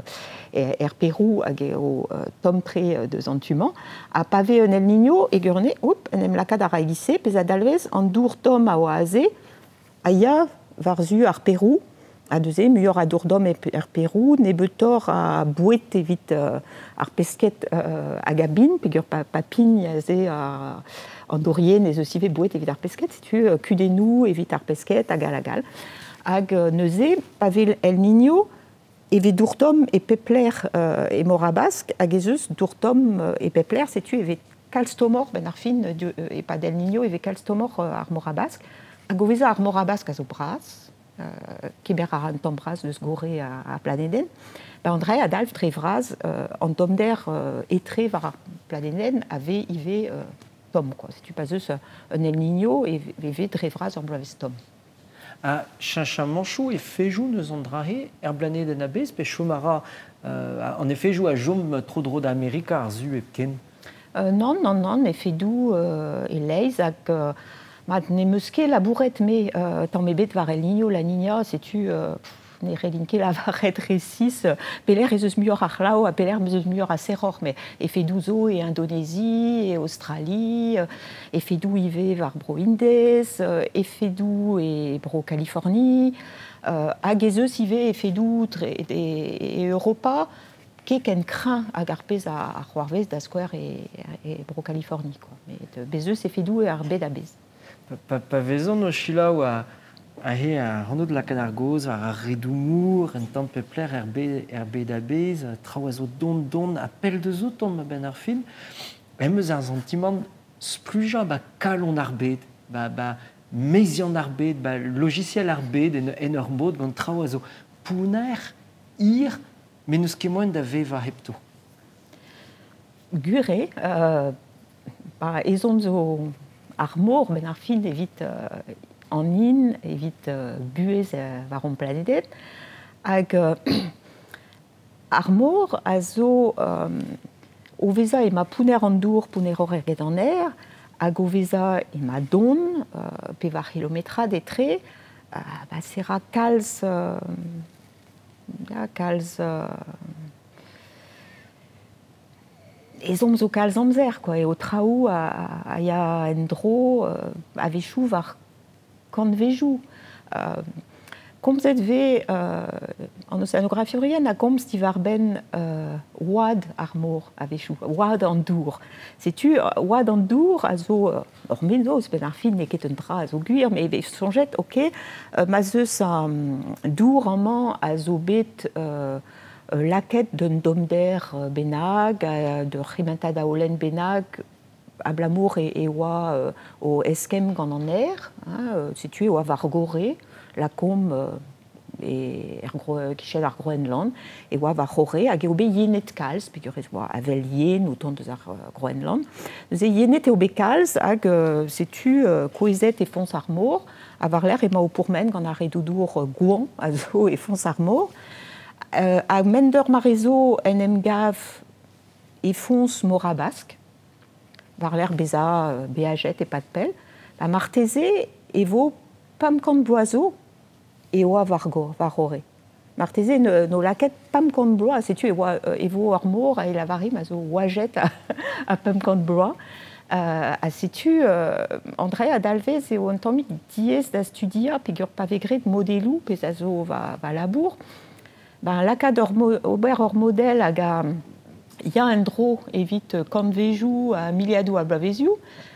Pérou, au tom pré de Zantuman, à Pave El Niño et Gurné, hop, en la cadre à Raigissé, pesadalvez, en dour tom à oazé, aya varzu ar Pérou, à deuxième, mieux à Dourdom et Pérou, Nebetor à Bouet et vite à Pesquet à Gabine, figure Papine, Yazé à Andorien, et aussi Bouet et vite à Pesquet, si tu Cudenou et vite à Pesquet, à Galagal, à Neuzé, Pavel El Niño, et vite Dourdom et Pepler et Morabasque, à Gézeus, Dourdom et Pepler, c'est tu et vite Calstomor, Ben Arfin, et pas d'El Niño, et vite Calstomor à Morabasque, à Goveza à Morabasque à Zobras, Kiberaran Tombras de Sgoré à Planeden, André Adalf Trevraz en tom d'air étré vers Planeden avait Ivé Tom quoi. Si tu passes un El Niño et Ivé Trevraz en Blavestom. À Chanchamanchou et Fejou nous andrahe Planeden abes Pechomara en effet joue à Jom trop drôle d'Amérique Arzu et Ken. Non, mais Fedou et Leis avec ne musqué la bourrette, mais tant mes bêtes var el Niño, la Niña, c'est-tu ne relinqué la varette récis, peler et zeus mieux à Chlao, à peler zeus mieux à Serror, mais et fait douzo et Indonésie et Australie, et fait d'où y var bro Indes, et fait d'où et bro Californie, à Gezeus y et fait d'où et Europa, qu'en craint à Garpez à Juarvez, d'Asquare et bro Californie, quoi. Mais de Bezeus et fait d'où et Arbé d'Abez. Pavezon o chilaou a Renaud de la Canargos, a Redoumour, un temps pepler, RB d'Abez, traoiseau don, appel de zo tom ben ar film, emeus ar sentiment spluja kalon arbed, mezian arbed, logiciel arbed en ur mod gant traoiseau pouner, ir, mais neus ket moen da veva hepto. Gure, ezon zo Armor, ben ar fin evit en in, evit buez var on planedet, hag Armor a zo o veza ema pouner an dour, pouner hor erget an air, hag o veza ema don, pe var kilometra detre, sera kalz, ezom zo kalz amzer, quoi, et au traou a ya en dro a vechou var kant vejou. Komzet ve en océanographie orienne a komz ti var ben oad Armor a vechou, oad an dour. Setu oad an dour a zo or menos ben ar fin ne ket un dra a zo guir, mais sonjet, ok, ma zeus dour an man a zo bet laket d'un dom d'air benag, de Rimenta d'Aolen benag, à Blamour et oa au eskem gant an air, situé au Vargoré, la com et kichel ar Groenland, et oa Vargoré, hag eo bet yenet kalz, pigurez oa avel yen ou ton deus ar Groenland. Ze yenet eo bet kalz hag setu koezet e fons ar mor, a var l'air ema o pourmen gant ar redoudour gouan a zo e fons ar mor. A mender marezo en emgav e fons Morabasque, var l'air beza beaget e pat pel, a marteze e vo pam kant boazo e oa vargore. Marteze no laket pam kant bloa, setu e vo ar mor a e lavarim a zo oaget a pam kant bloa. A setu André Adalvez eo an tammig diez da studia pegur pa vegret modelou pez a zo va labour. Lakad ober ur model hag a ya un dro evit kant vejou a miliadou a blaveziou,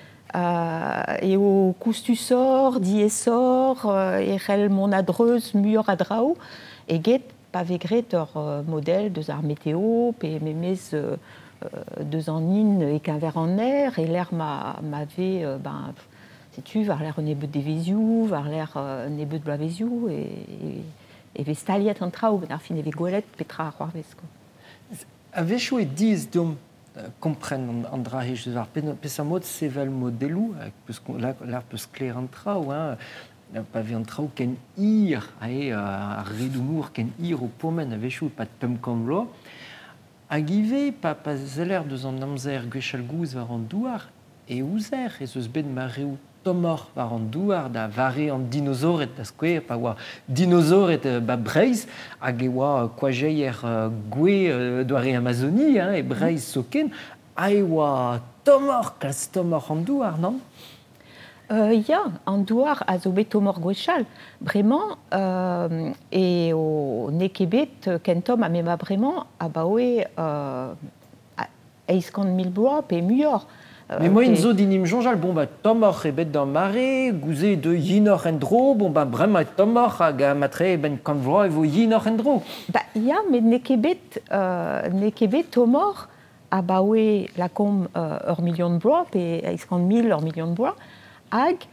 et au koustusor, diesor, e c'hell mon adreuz muior a drao, e get pa vegret ur model deus ar météo, pe memez deus an in e kenver an air, e l'air ma ve, setu, var l'air nebeut deveziou, var l'air nebeut blaveziou, et e vez staliet an trao ben ar fin e vez gwelet petra ar c'hoarvez. Avez-vous et diz dom comprennent an drahej eus ar peus mod sevel modelou, l'ar peus kler an trao, pa ve an trao ken ir, ar redoumour ken ir o pomen avez-vous pat pemkan vlo, hag ive pa zeller deus an amzer gwechal gouz war an douar, e ouzer ez eus bet marreou tomor war an douar da vare an dinosaouret da skouer, pa oa dinosaouret breiz, hag e oa koajeier gwe doare Amazonie, e breiz soken, a e oa tomor, kalz tomor an douar, non? Ya, an douar a zo bet tomor gwechal, bremañ, e o nekebet ken tom a mema bremañ, a ba oe eiskant mil bloa pe muior. Mais moi, une zo dinim jonjal, bon, bah, tomor e bet d'an mare, gouze de yinor en dro, bon, bah, brema tomor hag a matre ben kanvro e vo yinor en dro. Ya, met nekebet tomor a ba oe lakom ur million de bloa, pe eiskant mil ur million de bloa, hag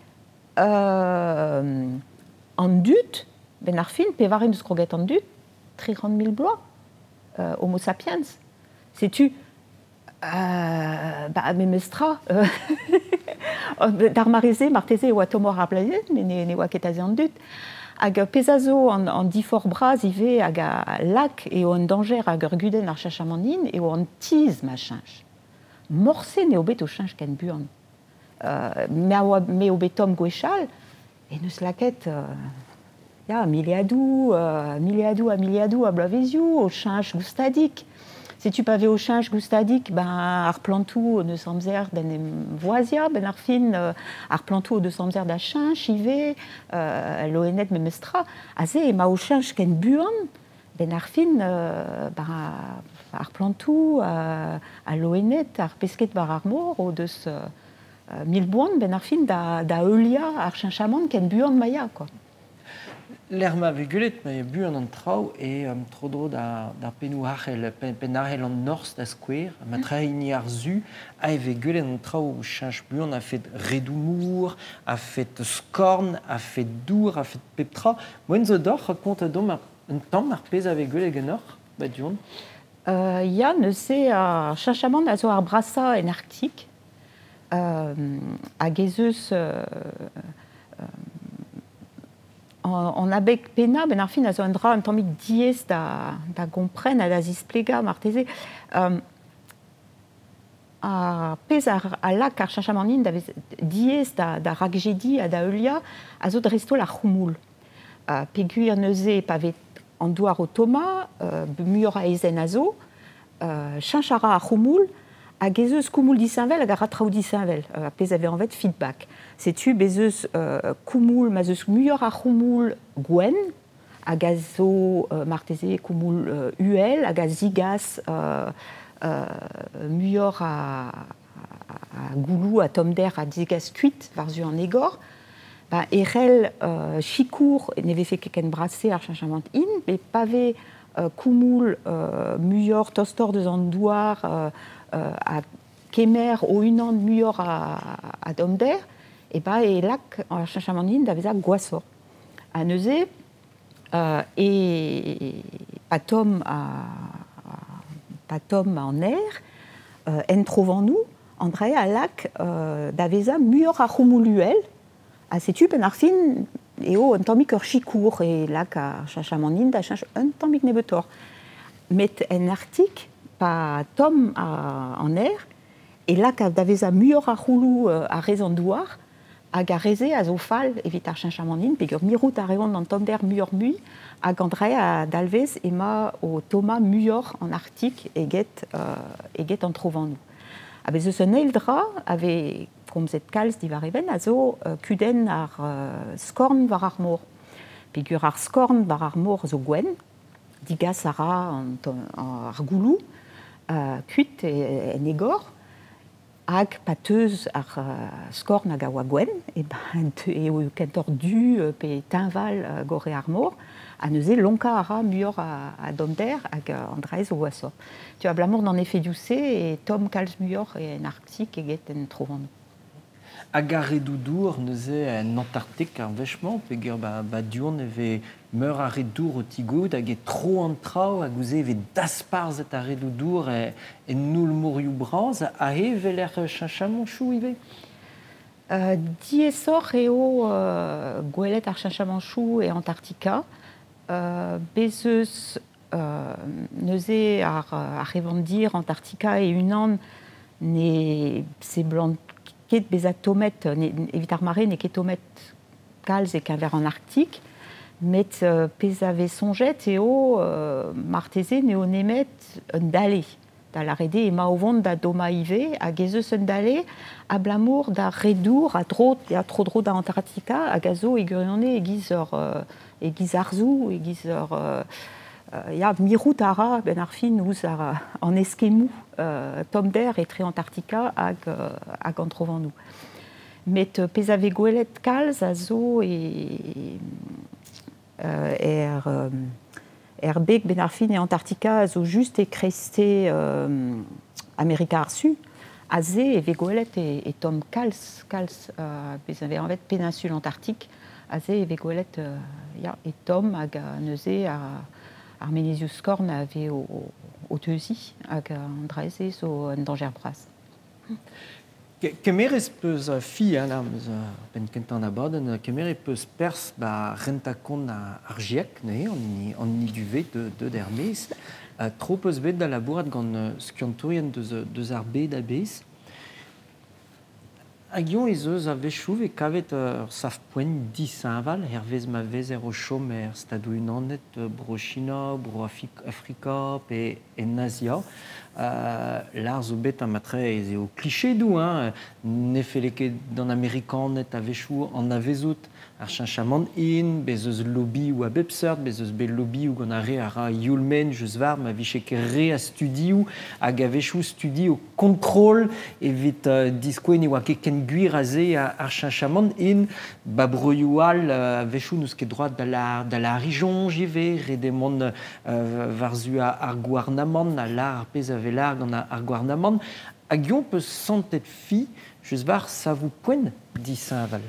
an dut, ben ar fin, pe varen eus kroget an dut, 300.000 bloa, homo sapiens. Sais-tu, me mestra, d'ar mareze, marteze oa tomor ar blazet, mais ne oa ket aze an dut. Hag pezazo an difor braz ive hag a lak e o an danger hag ur guden ar chachamandin e o an tiz ma chinch. Morse ne o bet o chinch ken buan. Me o bet tom gwechal, e neus laket miliadou a blavezioù, o chinch goustadik. Si tu pavais au chinch goustadik, ben ar plantou neus amzer den voazia, ben ar fin ar plantou deus amzer da chinch ive, loenet me mestra. Aze ma o chinch ken buan, ben ar fin ar plantou a loenet ar pesket war ar mor o deus mil boan, ben ar fin da eulia ar chinchamant ken buan maia, quoi. L'erma vegulet, mais buan an trao e trodro da penou arrel, pen arrel an nors da skouer, ma traini ar zu, a e vegulet an trao o chinch buan a fet redoumour, a fet skorn, a fet dour, a fet peptra. Moen zo d'or, raconte dom un tamm ar pez a vegulet genor, ba dion? Ya, neuze ar chinchamant a zo ar brasa en Arctique, hag ez eus an abeg pena, ben ar fin a zo an dra un tammig diez da gompren a da zisplega marteze. A pez a lak ar chinchamandin da diez da ragjedi a da eulia a zo dresto la c'houmoul. Peguir neuze pavet an douar o toma, muior a ezen a zo, chinchara a c'houmoul, hag ez eus koumoul disinvel hag a ratraou disinvel, a pez ave anvet feedback. Setu bez eus koumoul, ma eus muior a c'houmoul gwen, hag a zo marteze koumoul uel, hag a zigas muior a goulou, a tom der, a zigas kuit, varzu an egor. Erel chikour ne vez fet ken brase ar chinchamant in, be pave koumoul muior tostor deus an douar a kemer o unan muior a dom der, e lak ar chinchamant in da veza gwasor. A neuze, patom an air, en trovan nou, André a lak da veza muior a c'houmouluel, a setu pen ar fin eo un tammig ur chikour e lak ar chinchamandin da chinch un tammig ne betor. Met en Arctique pa tom an air, e lak da veza muior a c'houlou a rez an douar, hag a reze a zo fal evit ar chinchamandin, pegur mirout a reont an tom der muior mui, hag André a dalvez ema o toma muior an Arctique eget an trovan nou. A bez eus un eildra ave komzet kalz divar even a zo kuden ar skorn war ar mor. Pegur ar skorn war ar mor zo gwen, digas ara ar goulou, kuit en egor, hag pateuz ar skorn hag a oa gwen, eo kentor du pe tinval gore ar mor, a neuze lonka ara muior a dom der hag Andrez o oasor. Tu as blamour d'en effet douce et tom kalz muior en Arctique eget en trovan. Agaredoudour neuze en Antarctique ar vechement, peogwir diurn eve meur a reddour o tigout hag e tro an trao hag ouze eve dasparzet a redoudour e noul morioù braz a he veler chinchamanchou ive. Diesor eo gwelet ar Chinchamanchou e Antarctica. Bezeus neuze ar revandir Antarctica e unan ne se blant ket bezat tomet, evit ar mare ne ket tomet kalz e kaver an Arctique, met pez ave sonjet eo marteze neo nemet un dale. Da la rede ema o vont da doma ive, hag ezeus un dale a blamour da redour a tro dro da Antarctica, hag a zo e gurione e giz arzou, e giz ya mirout a ra ben ar fin ouz an eskemou tom der e tre Antarctica hag an trovan nou. Met pez ave gwelet kalz a zo bek ben ar fin e Antarctica a zo just e kreste Amerika ar Su, a ze e ve gwelet e tom kalz pez ave anvet peninsul Antarctique, a ze e ve gwelet e tom hag a neuze ar Menesius Skorn a ve o teuzi hag an draeze zo un danger braz. Kemer peus fi ben kentan abaden, kemer peus pers rentakon ar giek, an ni duvet de dermez, tro peus bet da labourat gant skiantourien deus ar bet a bez. Hag ion ez eus a vechouv e kavet saf poent disaval, hervez ma vez o chom stadou unanet, bro China, bro Afrika pe en Asia. L'ar zo bet am atre ez eo klichedou, ne fele ket d'an Amerikanet a vechou an avezout ar chinchamant in, bezeus lobby ou a bepsert, bezeus bet lobby ou gant a re a ra yulmen jeus var, ma viche ket re a studioù hag a vechou studi o kontrol evit diskoen e oa ket ken gwir a ze ar chinchamant in, babroioù all a vechou n'eus ket droit da la rijonj ive, redemont varzu ar gouarnamant, a lar pez ave lar gant ar gouarnamant, hag ion peus santet fi, jeus var savou poen disaval.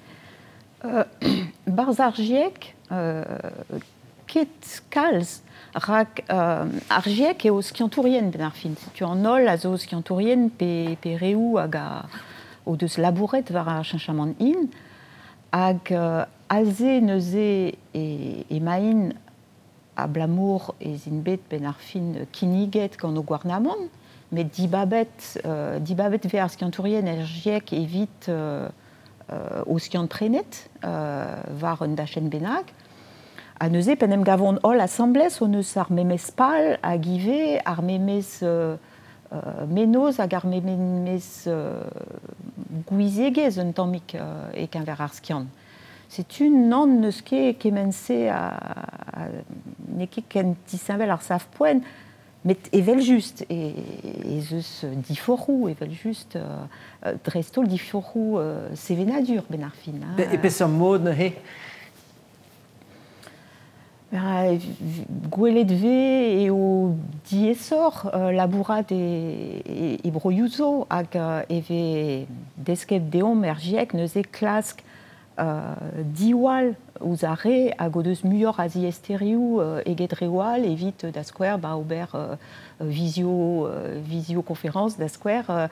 Barz ar giek, ket kalz rak ar giek eo skiantourien ben ar fin. Tu an ol a zo skiantourien pe reou hag o deus labouret war ar chinchamant in, hag alze neuze e main a blamour e zin bet ben ar fin kiniget gant o gouarnamant, met dibabet ve ar skiantourien ar giek evit o skianprenet war un dachen bennak. A neuze penem gavon ol assemblez o neus ar memez pal hag ive ar memez menoz hag ar memez gouizegez un tammik e kenver ar skian. C'est une nan neus ket kemense ne ket ken disavel ar saf poen, met evel just, ez eus diforou, evel just, drestol diforou sevenadur ben ar fin. E pez ar mod ne he? Gwelet ve eo diesor labourat e broioù hag eve desket deom er giek neuze klask diwal ouz a re hag o deus muioc'h a ziestérioù eget rewal evit da skouer ober visiokonferans da skouer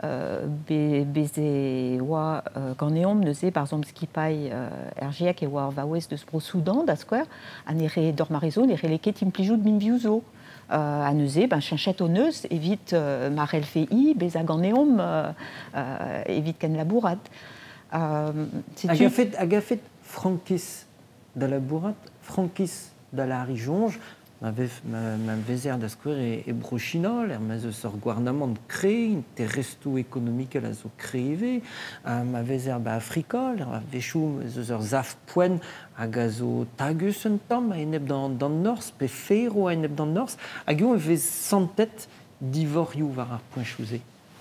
beze oa gant eom neuze par exemple skipai er giek e oa ar vaouez deus bro Soudan da skouer an ere dormarezo ne re leket implijout min viouzo. A neuze, chinchet o neus evit marel fei bez a gant eom evit ken labourat. Hag a fet frankis da labourat, frankis da la rijonj, ma vezer da skouer e bro China, l'er ma eus ur gouarnamant kre, te restou ekonomikel a zo kreve, ma vezer Afrika, l'er a vechou eus ur zaf poen hag a zo tagus un tamm a enep dan nors, pe feiro a enep dan nors, hag eo vez santet divorioù war ar poenchouze.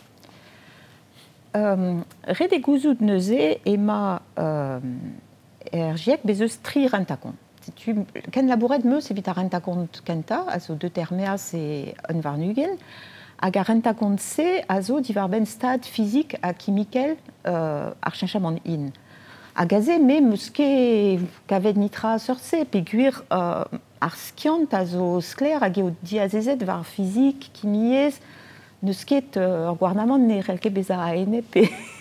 Ret e gouzout neuze ema er giek bezeus tri rentakont. Ken labouret meus evit a rentakont kenta, a zo deut er meaz e un varnugel, hag ar rentakont se a zo divar ben stad fizik a kimikel ar cheñchamant in. Hag a ze me meus ket kavet nitra seurt-se, peogwir ar skiant a zo skler hag eo diazezet war fizik, kimiez, neus ket ur gouarnamant ne relke bezañ a enep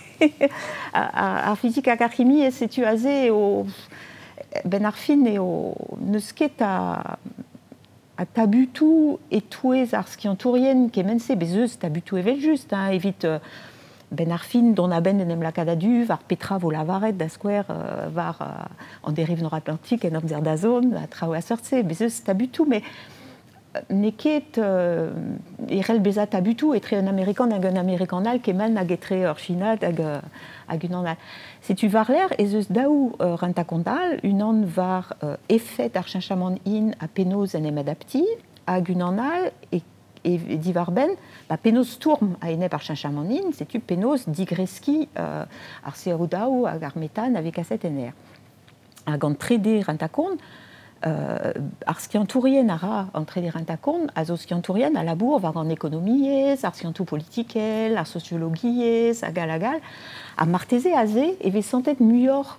ar fizik hag ar chimie setu a ze o ben ar fin eo neus ket a tabutou e touez ar skiantourien kemense bezeus tabutou evel just, evit ben ar fin don a ben en em lakadadu var petra vo lavaret da skouer var an deriv nor-atlantik en amzer da zone a traoù a seurt-se bezeus tabutou, mais neket erel beza tabutou etre un amerikan hag un amerikanal kemen hag etre ur chinad hag un anal. Setu var ler ez eus daou rentakondal, un an var effet ar cheñchamant in a penoz en em adapti, hag un anal e divar ben, penoz tourm a enep ar cheñchamant in, setu penoz digreski ar CO daou hag ar metan avek aset en er. Hag an trede rentakond, ar skiantourien a ra an trede rentakond, a zo skiantourien a labour war an ekonomiez, ar skiantou politikel, ar sociologiez, hag a marteze a ze, e vez santet muior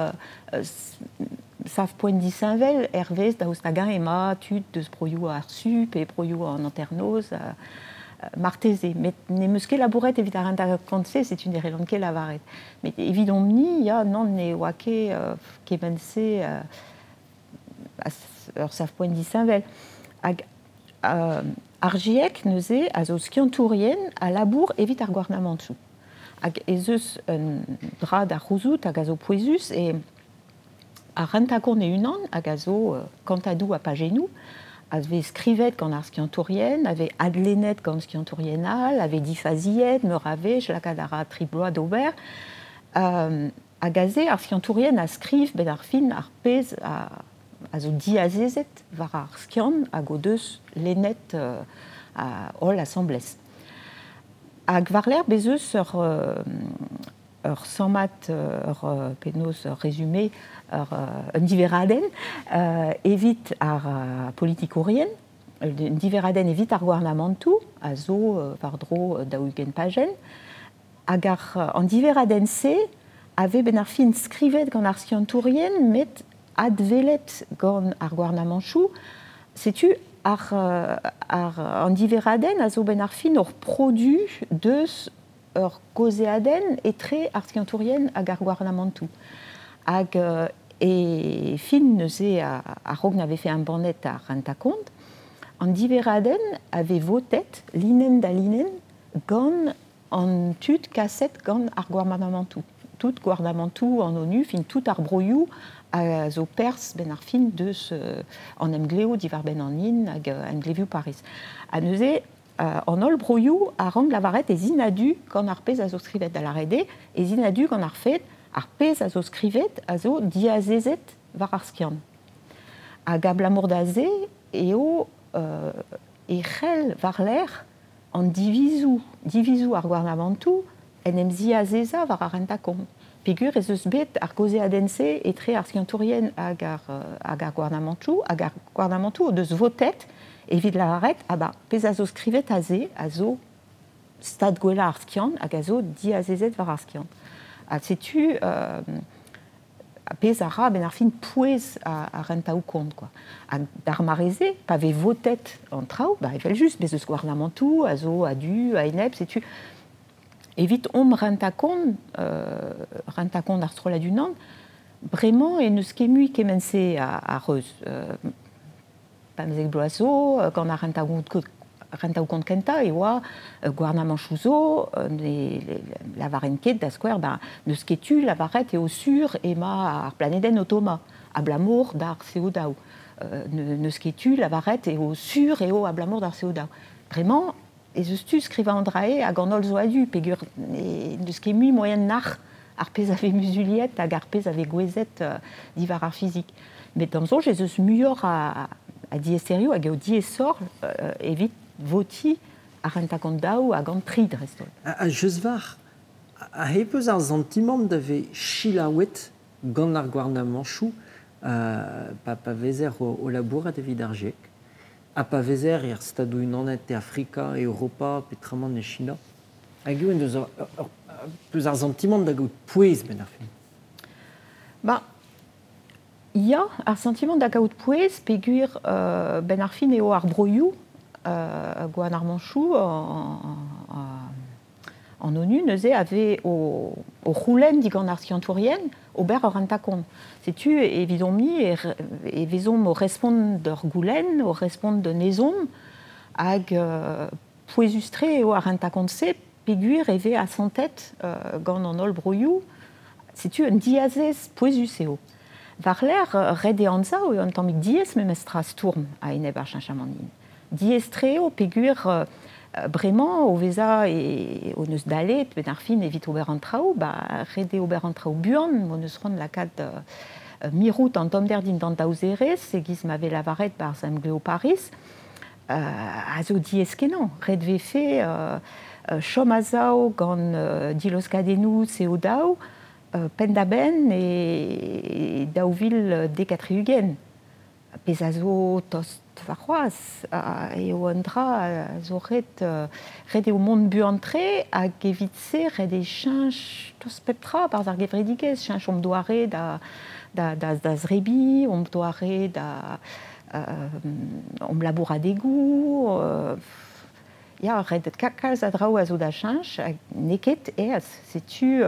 sav poent disinvel hervez da oust hag ema tud deus broioù ar sup e broioù an anternoz marteze. Met ne meus ket labouret evit ar rentakond se, c'est une relant ket lavaret. Met evit omni, ya nan ne oa ket kemense ur sav poent disinvel. Hag ar jiek neuze a zo skiantourien a labour evit ar gouarnamentou. Hag ez eus un dra da c'houzout hag a zo pouezus e ar rentakond e unan hag a zo kantadou a pagenou, ave skrivet gant ar skiantourien, ave adlenet gant skiantourienal, ave difaziet, meur ave, jlakad ar tribloa d'ober, hag a ze ar skiantourien a skriv ben ar fin ar pez a zo diazezet war ar skiant hag o deus lenet ol assemblez. Hag war ler bezeus ur sammat, ur penoz rezume, un diveraden evit ar politikourien, un diveraden evit ar gouarnamentou, a zo war dro daou gen pagen, hag an diveraden se ave ben ar fin skrivet gant ar skiantourien met advelet gant ar gouarnamentou, setu an diveraden a zo ben ar fin ur produ deus ur gozeaden etre ar skiantourien hag ar gouarnamentou. Hag e fin neuze a rog n'ave fait un bannet ar rentakond, an diveraden ave votet linen da linen gant an tud kaset gant ar gouarnamentou. Tout gouarnamentou an ONU, fin tout ar broioù a zo pers ben ar fin deus an em gleo divar ben an in hag en gleviou Paris. A neuze an ol broioù a rang lavaret e zinadu gant ar pez a zo skrivet da larede, e zinadu gant ar fet ar pez a zo skrivet a zo diazezet war ar skiant. Hag a blamour da ze eo e c'hell war ler an divizou ar gouarnamentou en em ziazeza war ar rentakond. Pegur ez eus bet ar gozeadense etre ar skiantourien hag ar gouarnamentou, hag ar gouarnamentou o deus votet evit lavaret, pez a zo skrivet a ze, a zo stad gwella ar skiant hag a zo diazezet war ar skiant. Setu pez a ra ben ar fin pouez a rentaou kont. Hag d'ar mareze, pa ve votet an traoù, evel just bez eus gouarnamentou, a zo a du, a enep, setu evit rentakond ar strolad unan, bremañ e neus ket mui kemense a reuz. Pamzek bloazo, gant ar rentaou kont kenta, e oa gouarnamentou zo, lavaren ket da skouer, neus ketu lavaret eo sur ema ar planeden otoma, a blamour d'ar CO daou. Neus ketu lavaret eo sur eo a blamour d'ar CO daou. Bremañ, ez eus tu skriva an drae hag an ol zo adu, pegur neus ket mui moyen nar ar pez ave muzuliet hag ar pez ave gwezet divar ar fizik. Met damzoj ez eus muior a diesterioù hag eo diesor evit voti ar rentakond daou hag an trid restol. A jeus var, a hepeus ar sentiment d'ave chilaouet gant ar gouarnamentou pa vezer o labourat evit ar jek. Apavezer, ir Stadu Unanet et Africa et Europa, Petraman et China. Agu en deus plus ar sentiment d'agout pouez ben ar fin. Bah, il y a un sentiment d'agaout pouez, pegur ben ar fin eo ar broioù, gouan ar manchou, en ONU, neuze avait au roulen digant ar skiantourien, ober ar antakon. C'est-tu évidemment mis et vezom au respond d'ar goulen, au respond de nezom, hag pouezustre eo ar antakon se, pegur eve a santet gant an ol broioù, c'est-tu un diazez pouezus eo. Var l'air red e anza o an tammig diez memestra stourm a eneb ar chinchamanin. Diez treo pegur bremañ o veza e o neus dalet ben ar fin evit ober an traoù, red e ober an traoù buan, o neus ron lakad mirout an tom derdin d'an daouzerez, segiz ma ve lavaret bar zemgleo Paris, a zo diez kenan, red ve fe chom a zao gant diloskadennou seo daou, pendaben et daouvil dekatri-hugen. Pez a zo tost varroaz, eo an dra zo red eo mont buantre hag evit se red e chinch tost pep tra par ar gevredigez, chinch om doare da zrebi, om doare da om labour a degou, ya red kalz a drao a zo da chinch, hag neket eaz, setu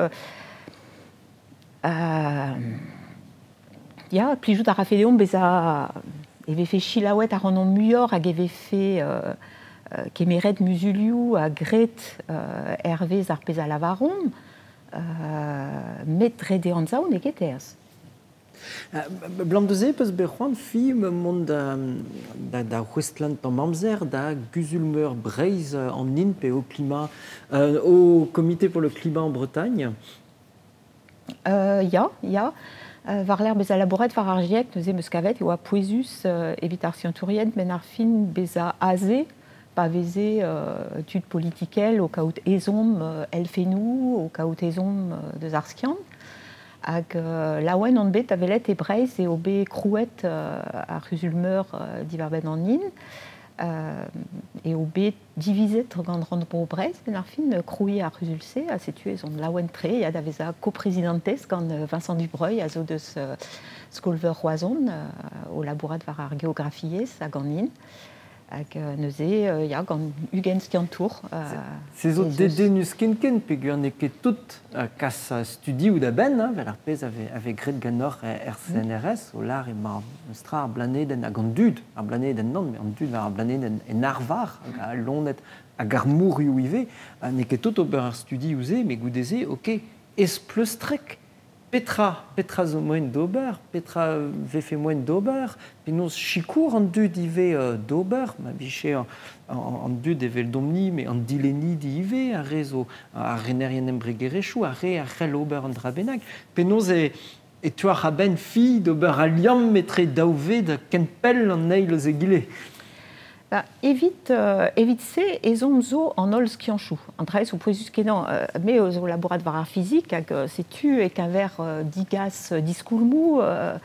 ya plijout ar rafedeom bez a eve fe chilaouet ar an muior hag eve fe kemeret musulioù a gret hervez ar pez a lavarom, met red e an zao neket eaz. Blant deus peus bec'hoant fi mont da Westland an mamzer da guzulmeur breiz an in pe au climat, au comité pour le climat en Bretagne. Ya. Var l'air bez a labouret var ar giek neuze meus kavet eo a pouezus evit ar skiantourien men ar fin bez a aze, pa veze tud politikel o kaout ezom elfenou, o kaout ezom deus ar skiant. Hag laouen an bet a velet e breiz eo be krouet ar ruzulmeur divar ben an in, eo bet divizet gant ran bro breiz ben ar fin krouiñ ar ruzulse, a setu ezon laouen tre, ya da vez a coprezidantez gant Vincent Dubreuil a zo deus skolver roazon o labourat var ar geografiez hag an in. Hag neuze, ya, gant ugen skiantour. Se zo dedenus ken pegur ne ket tout kas studioù da ben, vel ar pez ave gret gannor CNRS, o lar e mar neustra ar blaneden hag an dud, ar blaneden non, mais an dud ar blaneden en arvar, hag a lonet hag ar mourioù ive, ne ket tout ober ar studioù ze, me goudeze, ok, ez pleus trek. Petra zo moen d'ober, petra vefe moen d'ober, penaos chikour an dud ive d'ober, ma biche an dud evel domni, me an dileni di ive, a rezo a renerien embregerechou, a rel ober an drabenag, penaos e tuar a ben fi d'ober a liam metre daouve da kenpel an neil eus egile. Evit se ezom zo an ol skianchou. An traez o pouezus kenan, me zo labourat var ar fizik, hag setu e kaver digas diskoulmou,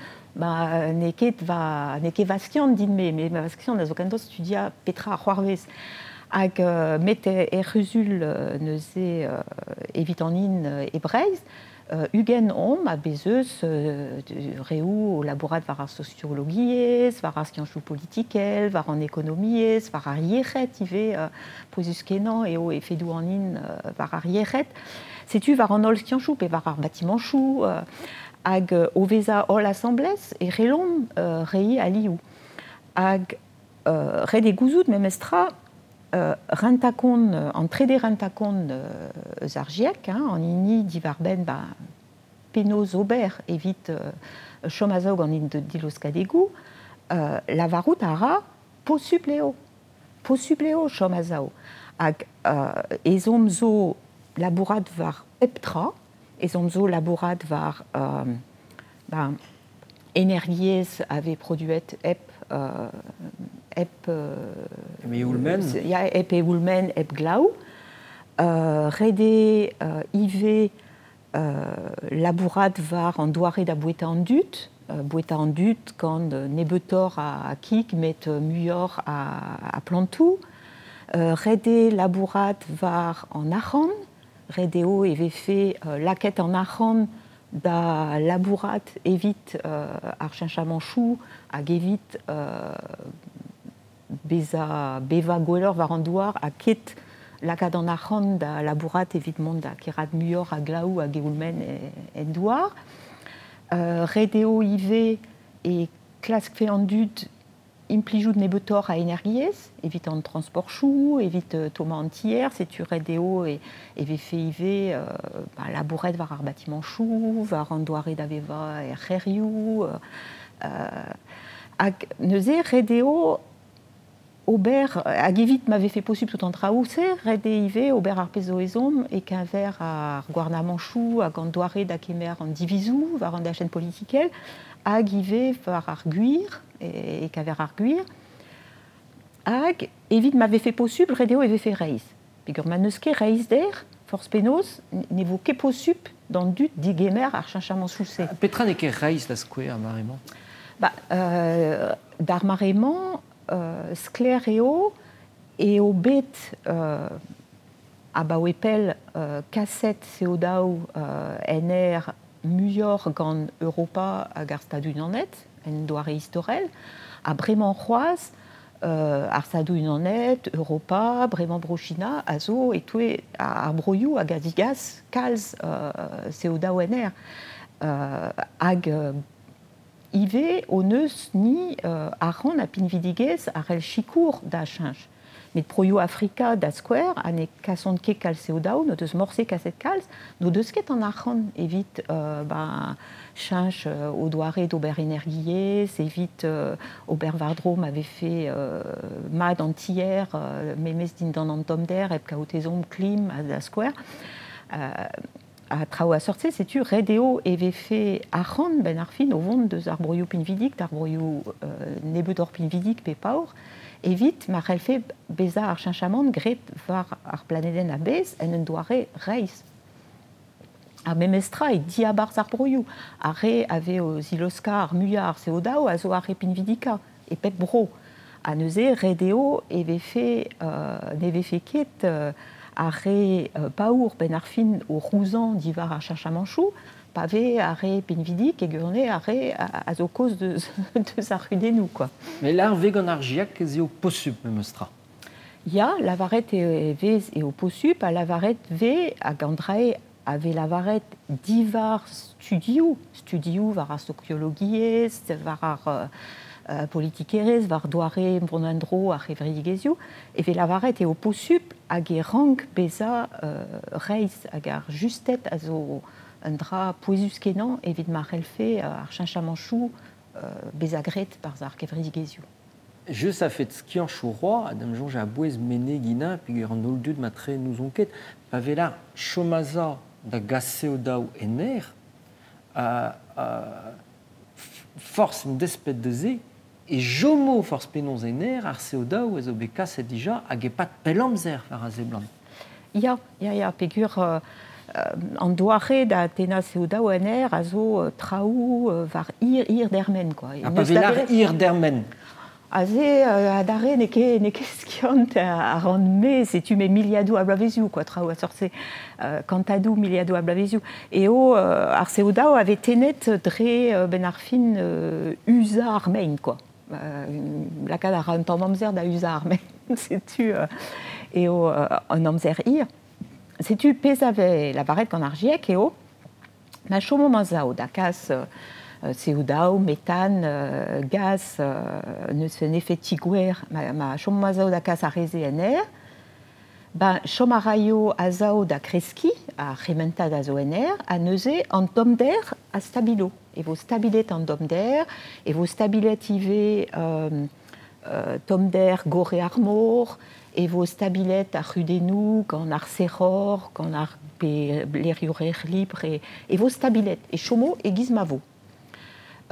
ne ket va skiant din me va skiant a zo kantos studia petra ar c'hoarvez. Hag met e ruzul neuze evit an in e breiz, ugen om a bezeus reou o labourat var ar sociologiez, var ar skianchou politikel, var an ekonomiez, var ar yec'het ive pouezus kenan eo e fedou an in var ar yec'het. Setu var an ol skianchou pe var ar batimanchou, hag o veza ol assemblez e relom rei a liou. Hag red e gouzout memestra rentakon, an trede rentakon eus ar giek, an ini divar ben penaos ober evit chom a zaou gant in diloskadegou, lavarout a ra posupleo chom a zaou. Hag ezom zo labourat var eptra, ezom zo labourat var energiez ave produet ep ep eulmen, ep glau. Rede ive labourat var an doare da boueta an dut, Boueta en dut quand nebetor à kik met muyor à plantou. Rede labourat var en Aran. Redeo avait fait laquette en Aran da labourat évite archinchamanchou à gévite beva goelor var en douar à ket laquette en Aran da labourat évite monde à kerat muyor à glaou à geoulmen et douar. Redeo IV et clask fait en dut implijout de nebetor à energies, évite en transport chou, évite Thomas entière, c'est tu Redeo et fait IV, labourette var ar bâtiment chou, var en doare d'aveva et reriou. Neuze Redeo Aubert, Agivit m'avait fait possible tout en traousse, Redeive, Aubert Arpezoezom, et qu'un verre à Guarnamanchou, à Gandoire d'Akemer en divisou, var en la chaîne politique, Agive, var arguir, et qu'un verre arguir. Ag, Evit m'avait fait possible, Redeo avait fait reis. Pigur maneske reis d'air, force penos, n'évoquait possible dans dut d'Igemer archinchaman soucé. Petra n'est que reis la square à Marément. D'Armarément, Scléréo et au bête à Bawepel cassette Seodao NR Muyor Gan Europa à Garstadu Nanet, en doare historiel, à Brément-Roise, Arsadou Nanet, Europa, Brément-Brochina, Azo et tout à Arbroyou, à Gadigas, Calz, Seodao NR, Ag Ive, Oneus, ni Aran, à Pinvidigues, à Rel Chicour, d'Achinch. Mais Proyo Africa, d'Asquare, à ne Casson ke Calceodao, nos deux morcés cassettes Cals, nos deux skets en Aran, évite, Chinch, au Douaré d'Aubert Energier, évite, Aubert Vardrome avait fait Mad Antière, Mémès d'Indan Antomder, Epkaotezom, Klim, à Asquare. À Trao à sortir, c'est tu Redeo avait fait Aran ben Arfin au vent de Arbroyou Pinvidic, d'Arbroyou Nebedor Pinvidic, Pépaur, et vite, Marel fait Beza Archinchamand, Gret var Arplaneden à Bez, en doare Reis. À Memestra et Diabar Arbroyou, Arre avait aux Iloscar, Muyar, Seodao, à Zoare Pinvidica, et Pep Bro. À Neuzé, Redeo avait fait quête. Arrêt Paour, Ben Arfin, au Rouzan, d'Ivar à Chachamanchou, pavé, arrêt Pinvidic, et Gurné, arrêt à cause de Zarudénou, quoi. Mais là, vegan argiac, c'est au possible, Memestra. Il y a la varette et au possible, à la varette V, à Gandrae, avait la varette d'Ivar Studio, var à sociologie, var politiqueres, var doare Brunandro à Révridigezio, et la varette et au possible, à Gerang, Beza, Reis, à Gar Justet, à zo Andra Poisuskenan, et vid Marel fait, à Archinchamanchou, Bezagret, par Zar Révridigezio. Je ça fait ski en chourois, Adam Jean à Bouez Méné Guina, puis en oldu de matre nous onquête, avait là Chomaza da Gasseodao Ener, force une despète de zé, et Jomo force pénons Ener, Arseodao, Ezobeka, c'est déjà à Gepat Pelamzer, Farazeblan. Ya, pégur en doare d'Athéna Seodao Ener, Azo Traou, var ir dermen, quoi. A pavelar ir dermen. Azé, adare, ne question à rendre, c'est tu mets miliado à Blavéziou, quoi, Traou à sorcer, cantadou miliado à Blavéziou. Et au Arseodao avait tenet dre Ben Arfin usa armein, quoi. La cadre un temps mamzer da usa armein, c'est tu, et au un mamzer ir. C'est tu pesave la barrette qu'en argiec, et au ma chomo mazao da casse. Seudao, méthane, gaz, ne se ne fait tiguer, ma chomazao da casa RZNR, ben chomarayo azao da kreski, à rementa da ZONR, à neuze en dom d'air à stabilo. Et vos stabilettes en dom d'air, et vos stabilettes IV, tom d'air gore armor, et vos stabilettes à rudenou, quand arseror, quand ar les libre, et vos stabilettes, et chomo et gizmavo.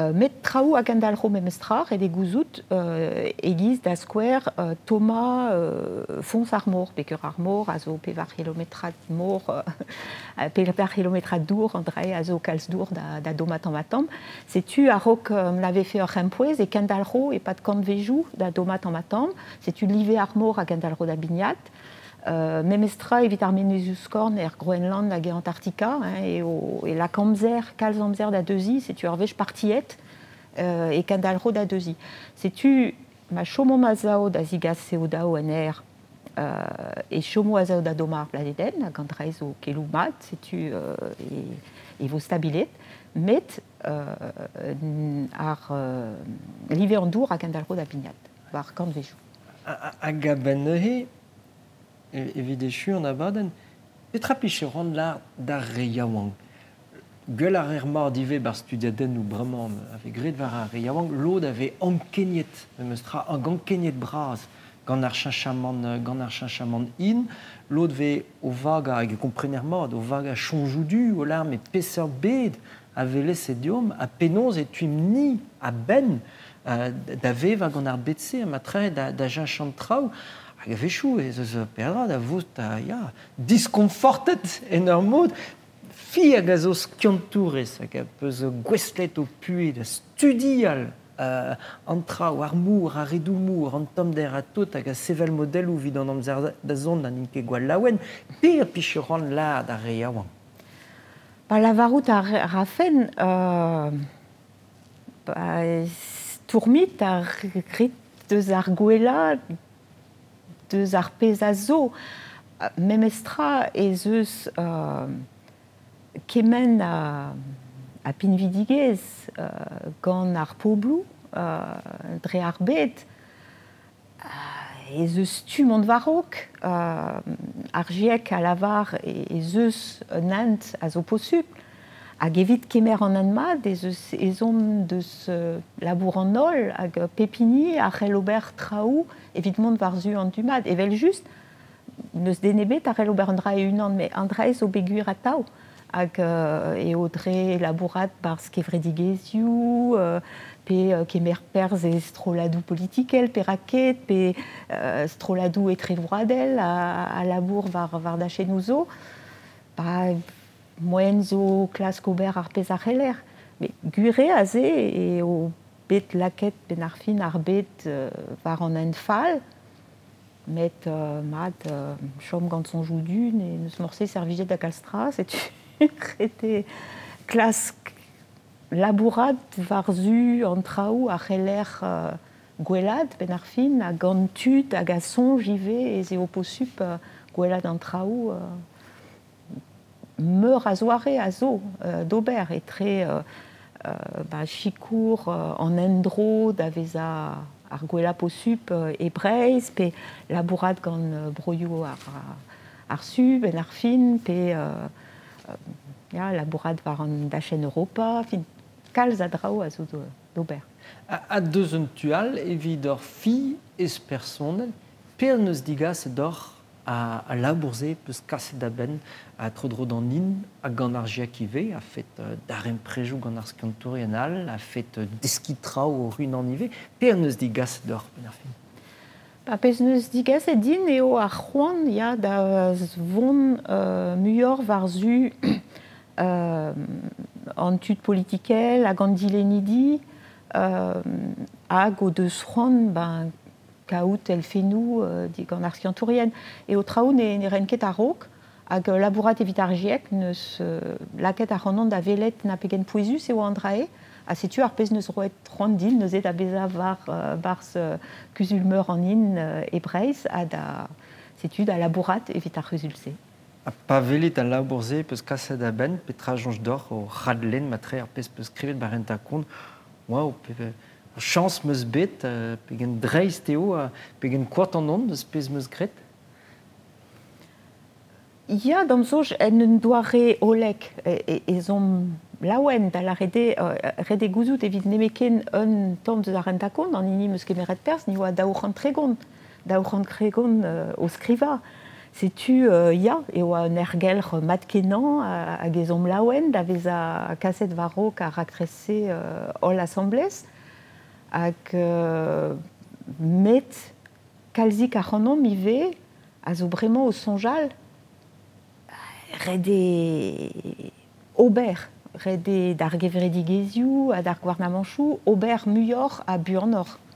Met traoù a gandalro memestra, et des gouzout, egiz da square Thomas Fons Armor, Becker Armor, azo pevar kilometrat mor, pevar kilometrat dour, André azo kals dour da domat en matam. C'est-tu a roc l'avait fait rempouez et gandalro et pas de canvejou da domat en matam. C'est-tu livé Armor a gandalro da bignat. Memestra evit Armenius Korn Groenland hag Antarctica et la Kamzer, Kalsamzer da deuzi, c'est-tu arvech partiet et Kandalro da deuzi. C'est-tu ma chomo mazao da zigas seodao NR et chomo azao da domar bladeden, hag Andreizo keloumat, c'est-tu et vos stabilet, met ar livé en dour à Kandalro da bignat, bar kanvejou. Agabennehe, évidemment, on a baden. Petra picheron là d'Arreyawang. Gueule à rermar d'Ivé bar studiaden ou vraiment avec gré de var Arreyawang. L'aude avait enkeignet, mestra en enkeignet bras. Ganar chachaman in. L'aude avait au vaga avec comprenez mode, au vaga chonjoudu, au larme et pesser bed avait laissé diom à pénons et tuimni à ben d'ave va ganar betse à matre d'aja chantrau. Agavechou et ce perdra da vuta ja discomforted enormod fi agazos kiantures agapez gwestlet au puits de studial antra ou armour a redoumur antom der a tot aga sevel model ou vid en amzer da zone nan inke gwal lawen per picheron la da reawan. Ba la varout a rafen tourmit a rit deus ar gwela deus ar pez a zo, memestra ez eus kemen a pinvidigez gant ar poblou, dre ar bet, ez eus tu mont varok, ar jiek a lavar ez eus nant a zo posupl, hag evit kemer an anmad ez on deus labour an ol hag pepini a c'helober traoù evit mont varzu an dumad. Evel just, neus denebet a c'helober an dra e unan, me an dra ez o beguir a tao hag eo dre labourat barz kevredigezioù, pe kemer perz e stroladou politikel, pe raket, pe stroladou etre vradel a labour var da chenouzo. Moyen zo klas kober ar pez ar c'heller. Mais gure a ze e o bet laket ben ar fin ar bet var an enfal, met mat chom gant son joudun e neus morse serviget da kalstra, setu rete klas labourat var zu an traoù ar c'heller gwelad ben ar fin a gant tud hag a son jive e ze o posup gwelad an traoù meur a zoare a zo d'ober et très chikour en endro d'aveza ar gwela posup e breiz pe labourat gant broioù ar sub en ar fin pe labourat var an dachen Europa fin kalz a drao a zo d'ober. A deus un tual evit ur fi espersonel per neus digas d'or a labourze peus kaset da ben a trodro d'an in a gant ar jiakive, a fet darem prejou gant ar skantorienal, a fet deskitrao o run an ive, per neus digas d'or ben ar fin. Pez neus digas e din eo ar c'hoant ya da zvon muior var zu an tud politikel hag an dilenidi hag o deus c'hoant kaout el fenou gant ar skiantourien. Et o traoù ne renket a rok, hag labourat evit ar jiek neus laket ar c'hoant da velet na pegen pouezus eo an drae, a setu ar pez neus roet c'hoant din, neus et a beza barz kuzulmeur an in e breiz, setu da labourat evit ar kuzulse. A pa velet a labourze peus kaset da ben, petra jonj d'or o radlen matre ar pez peus skrivet barent a kont, wow, chance meus bet, pegen dreiz teo, pegen kwart an on, deus pez meus gret. Ya, damzoj, en doare olek, ez on laouen da la rede gouzout evit nemeken un tom deus ar rentakon, an ini meus kemeret pers, ni oa daourant tregon o skriva. Setu ya, eo an ergelr mat kenan hag ezom laouen, da vez a kaset varro a rakrese ol assemblez, hag met kalzik a c'hanon mi ve, a zo bremañ o sonjal, red ober, red d'ar gevredigezioù, a d'ar gwarnamanchoù, ober muioc'h a buanoc'h.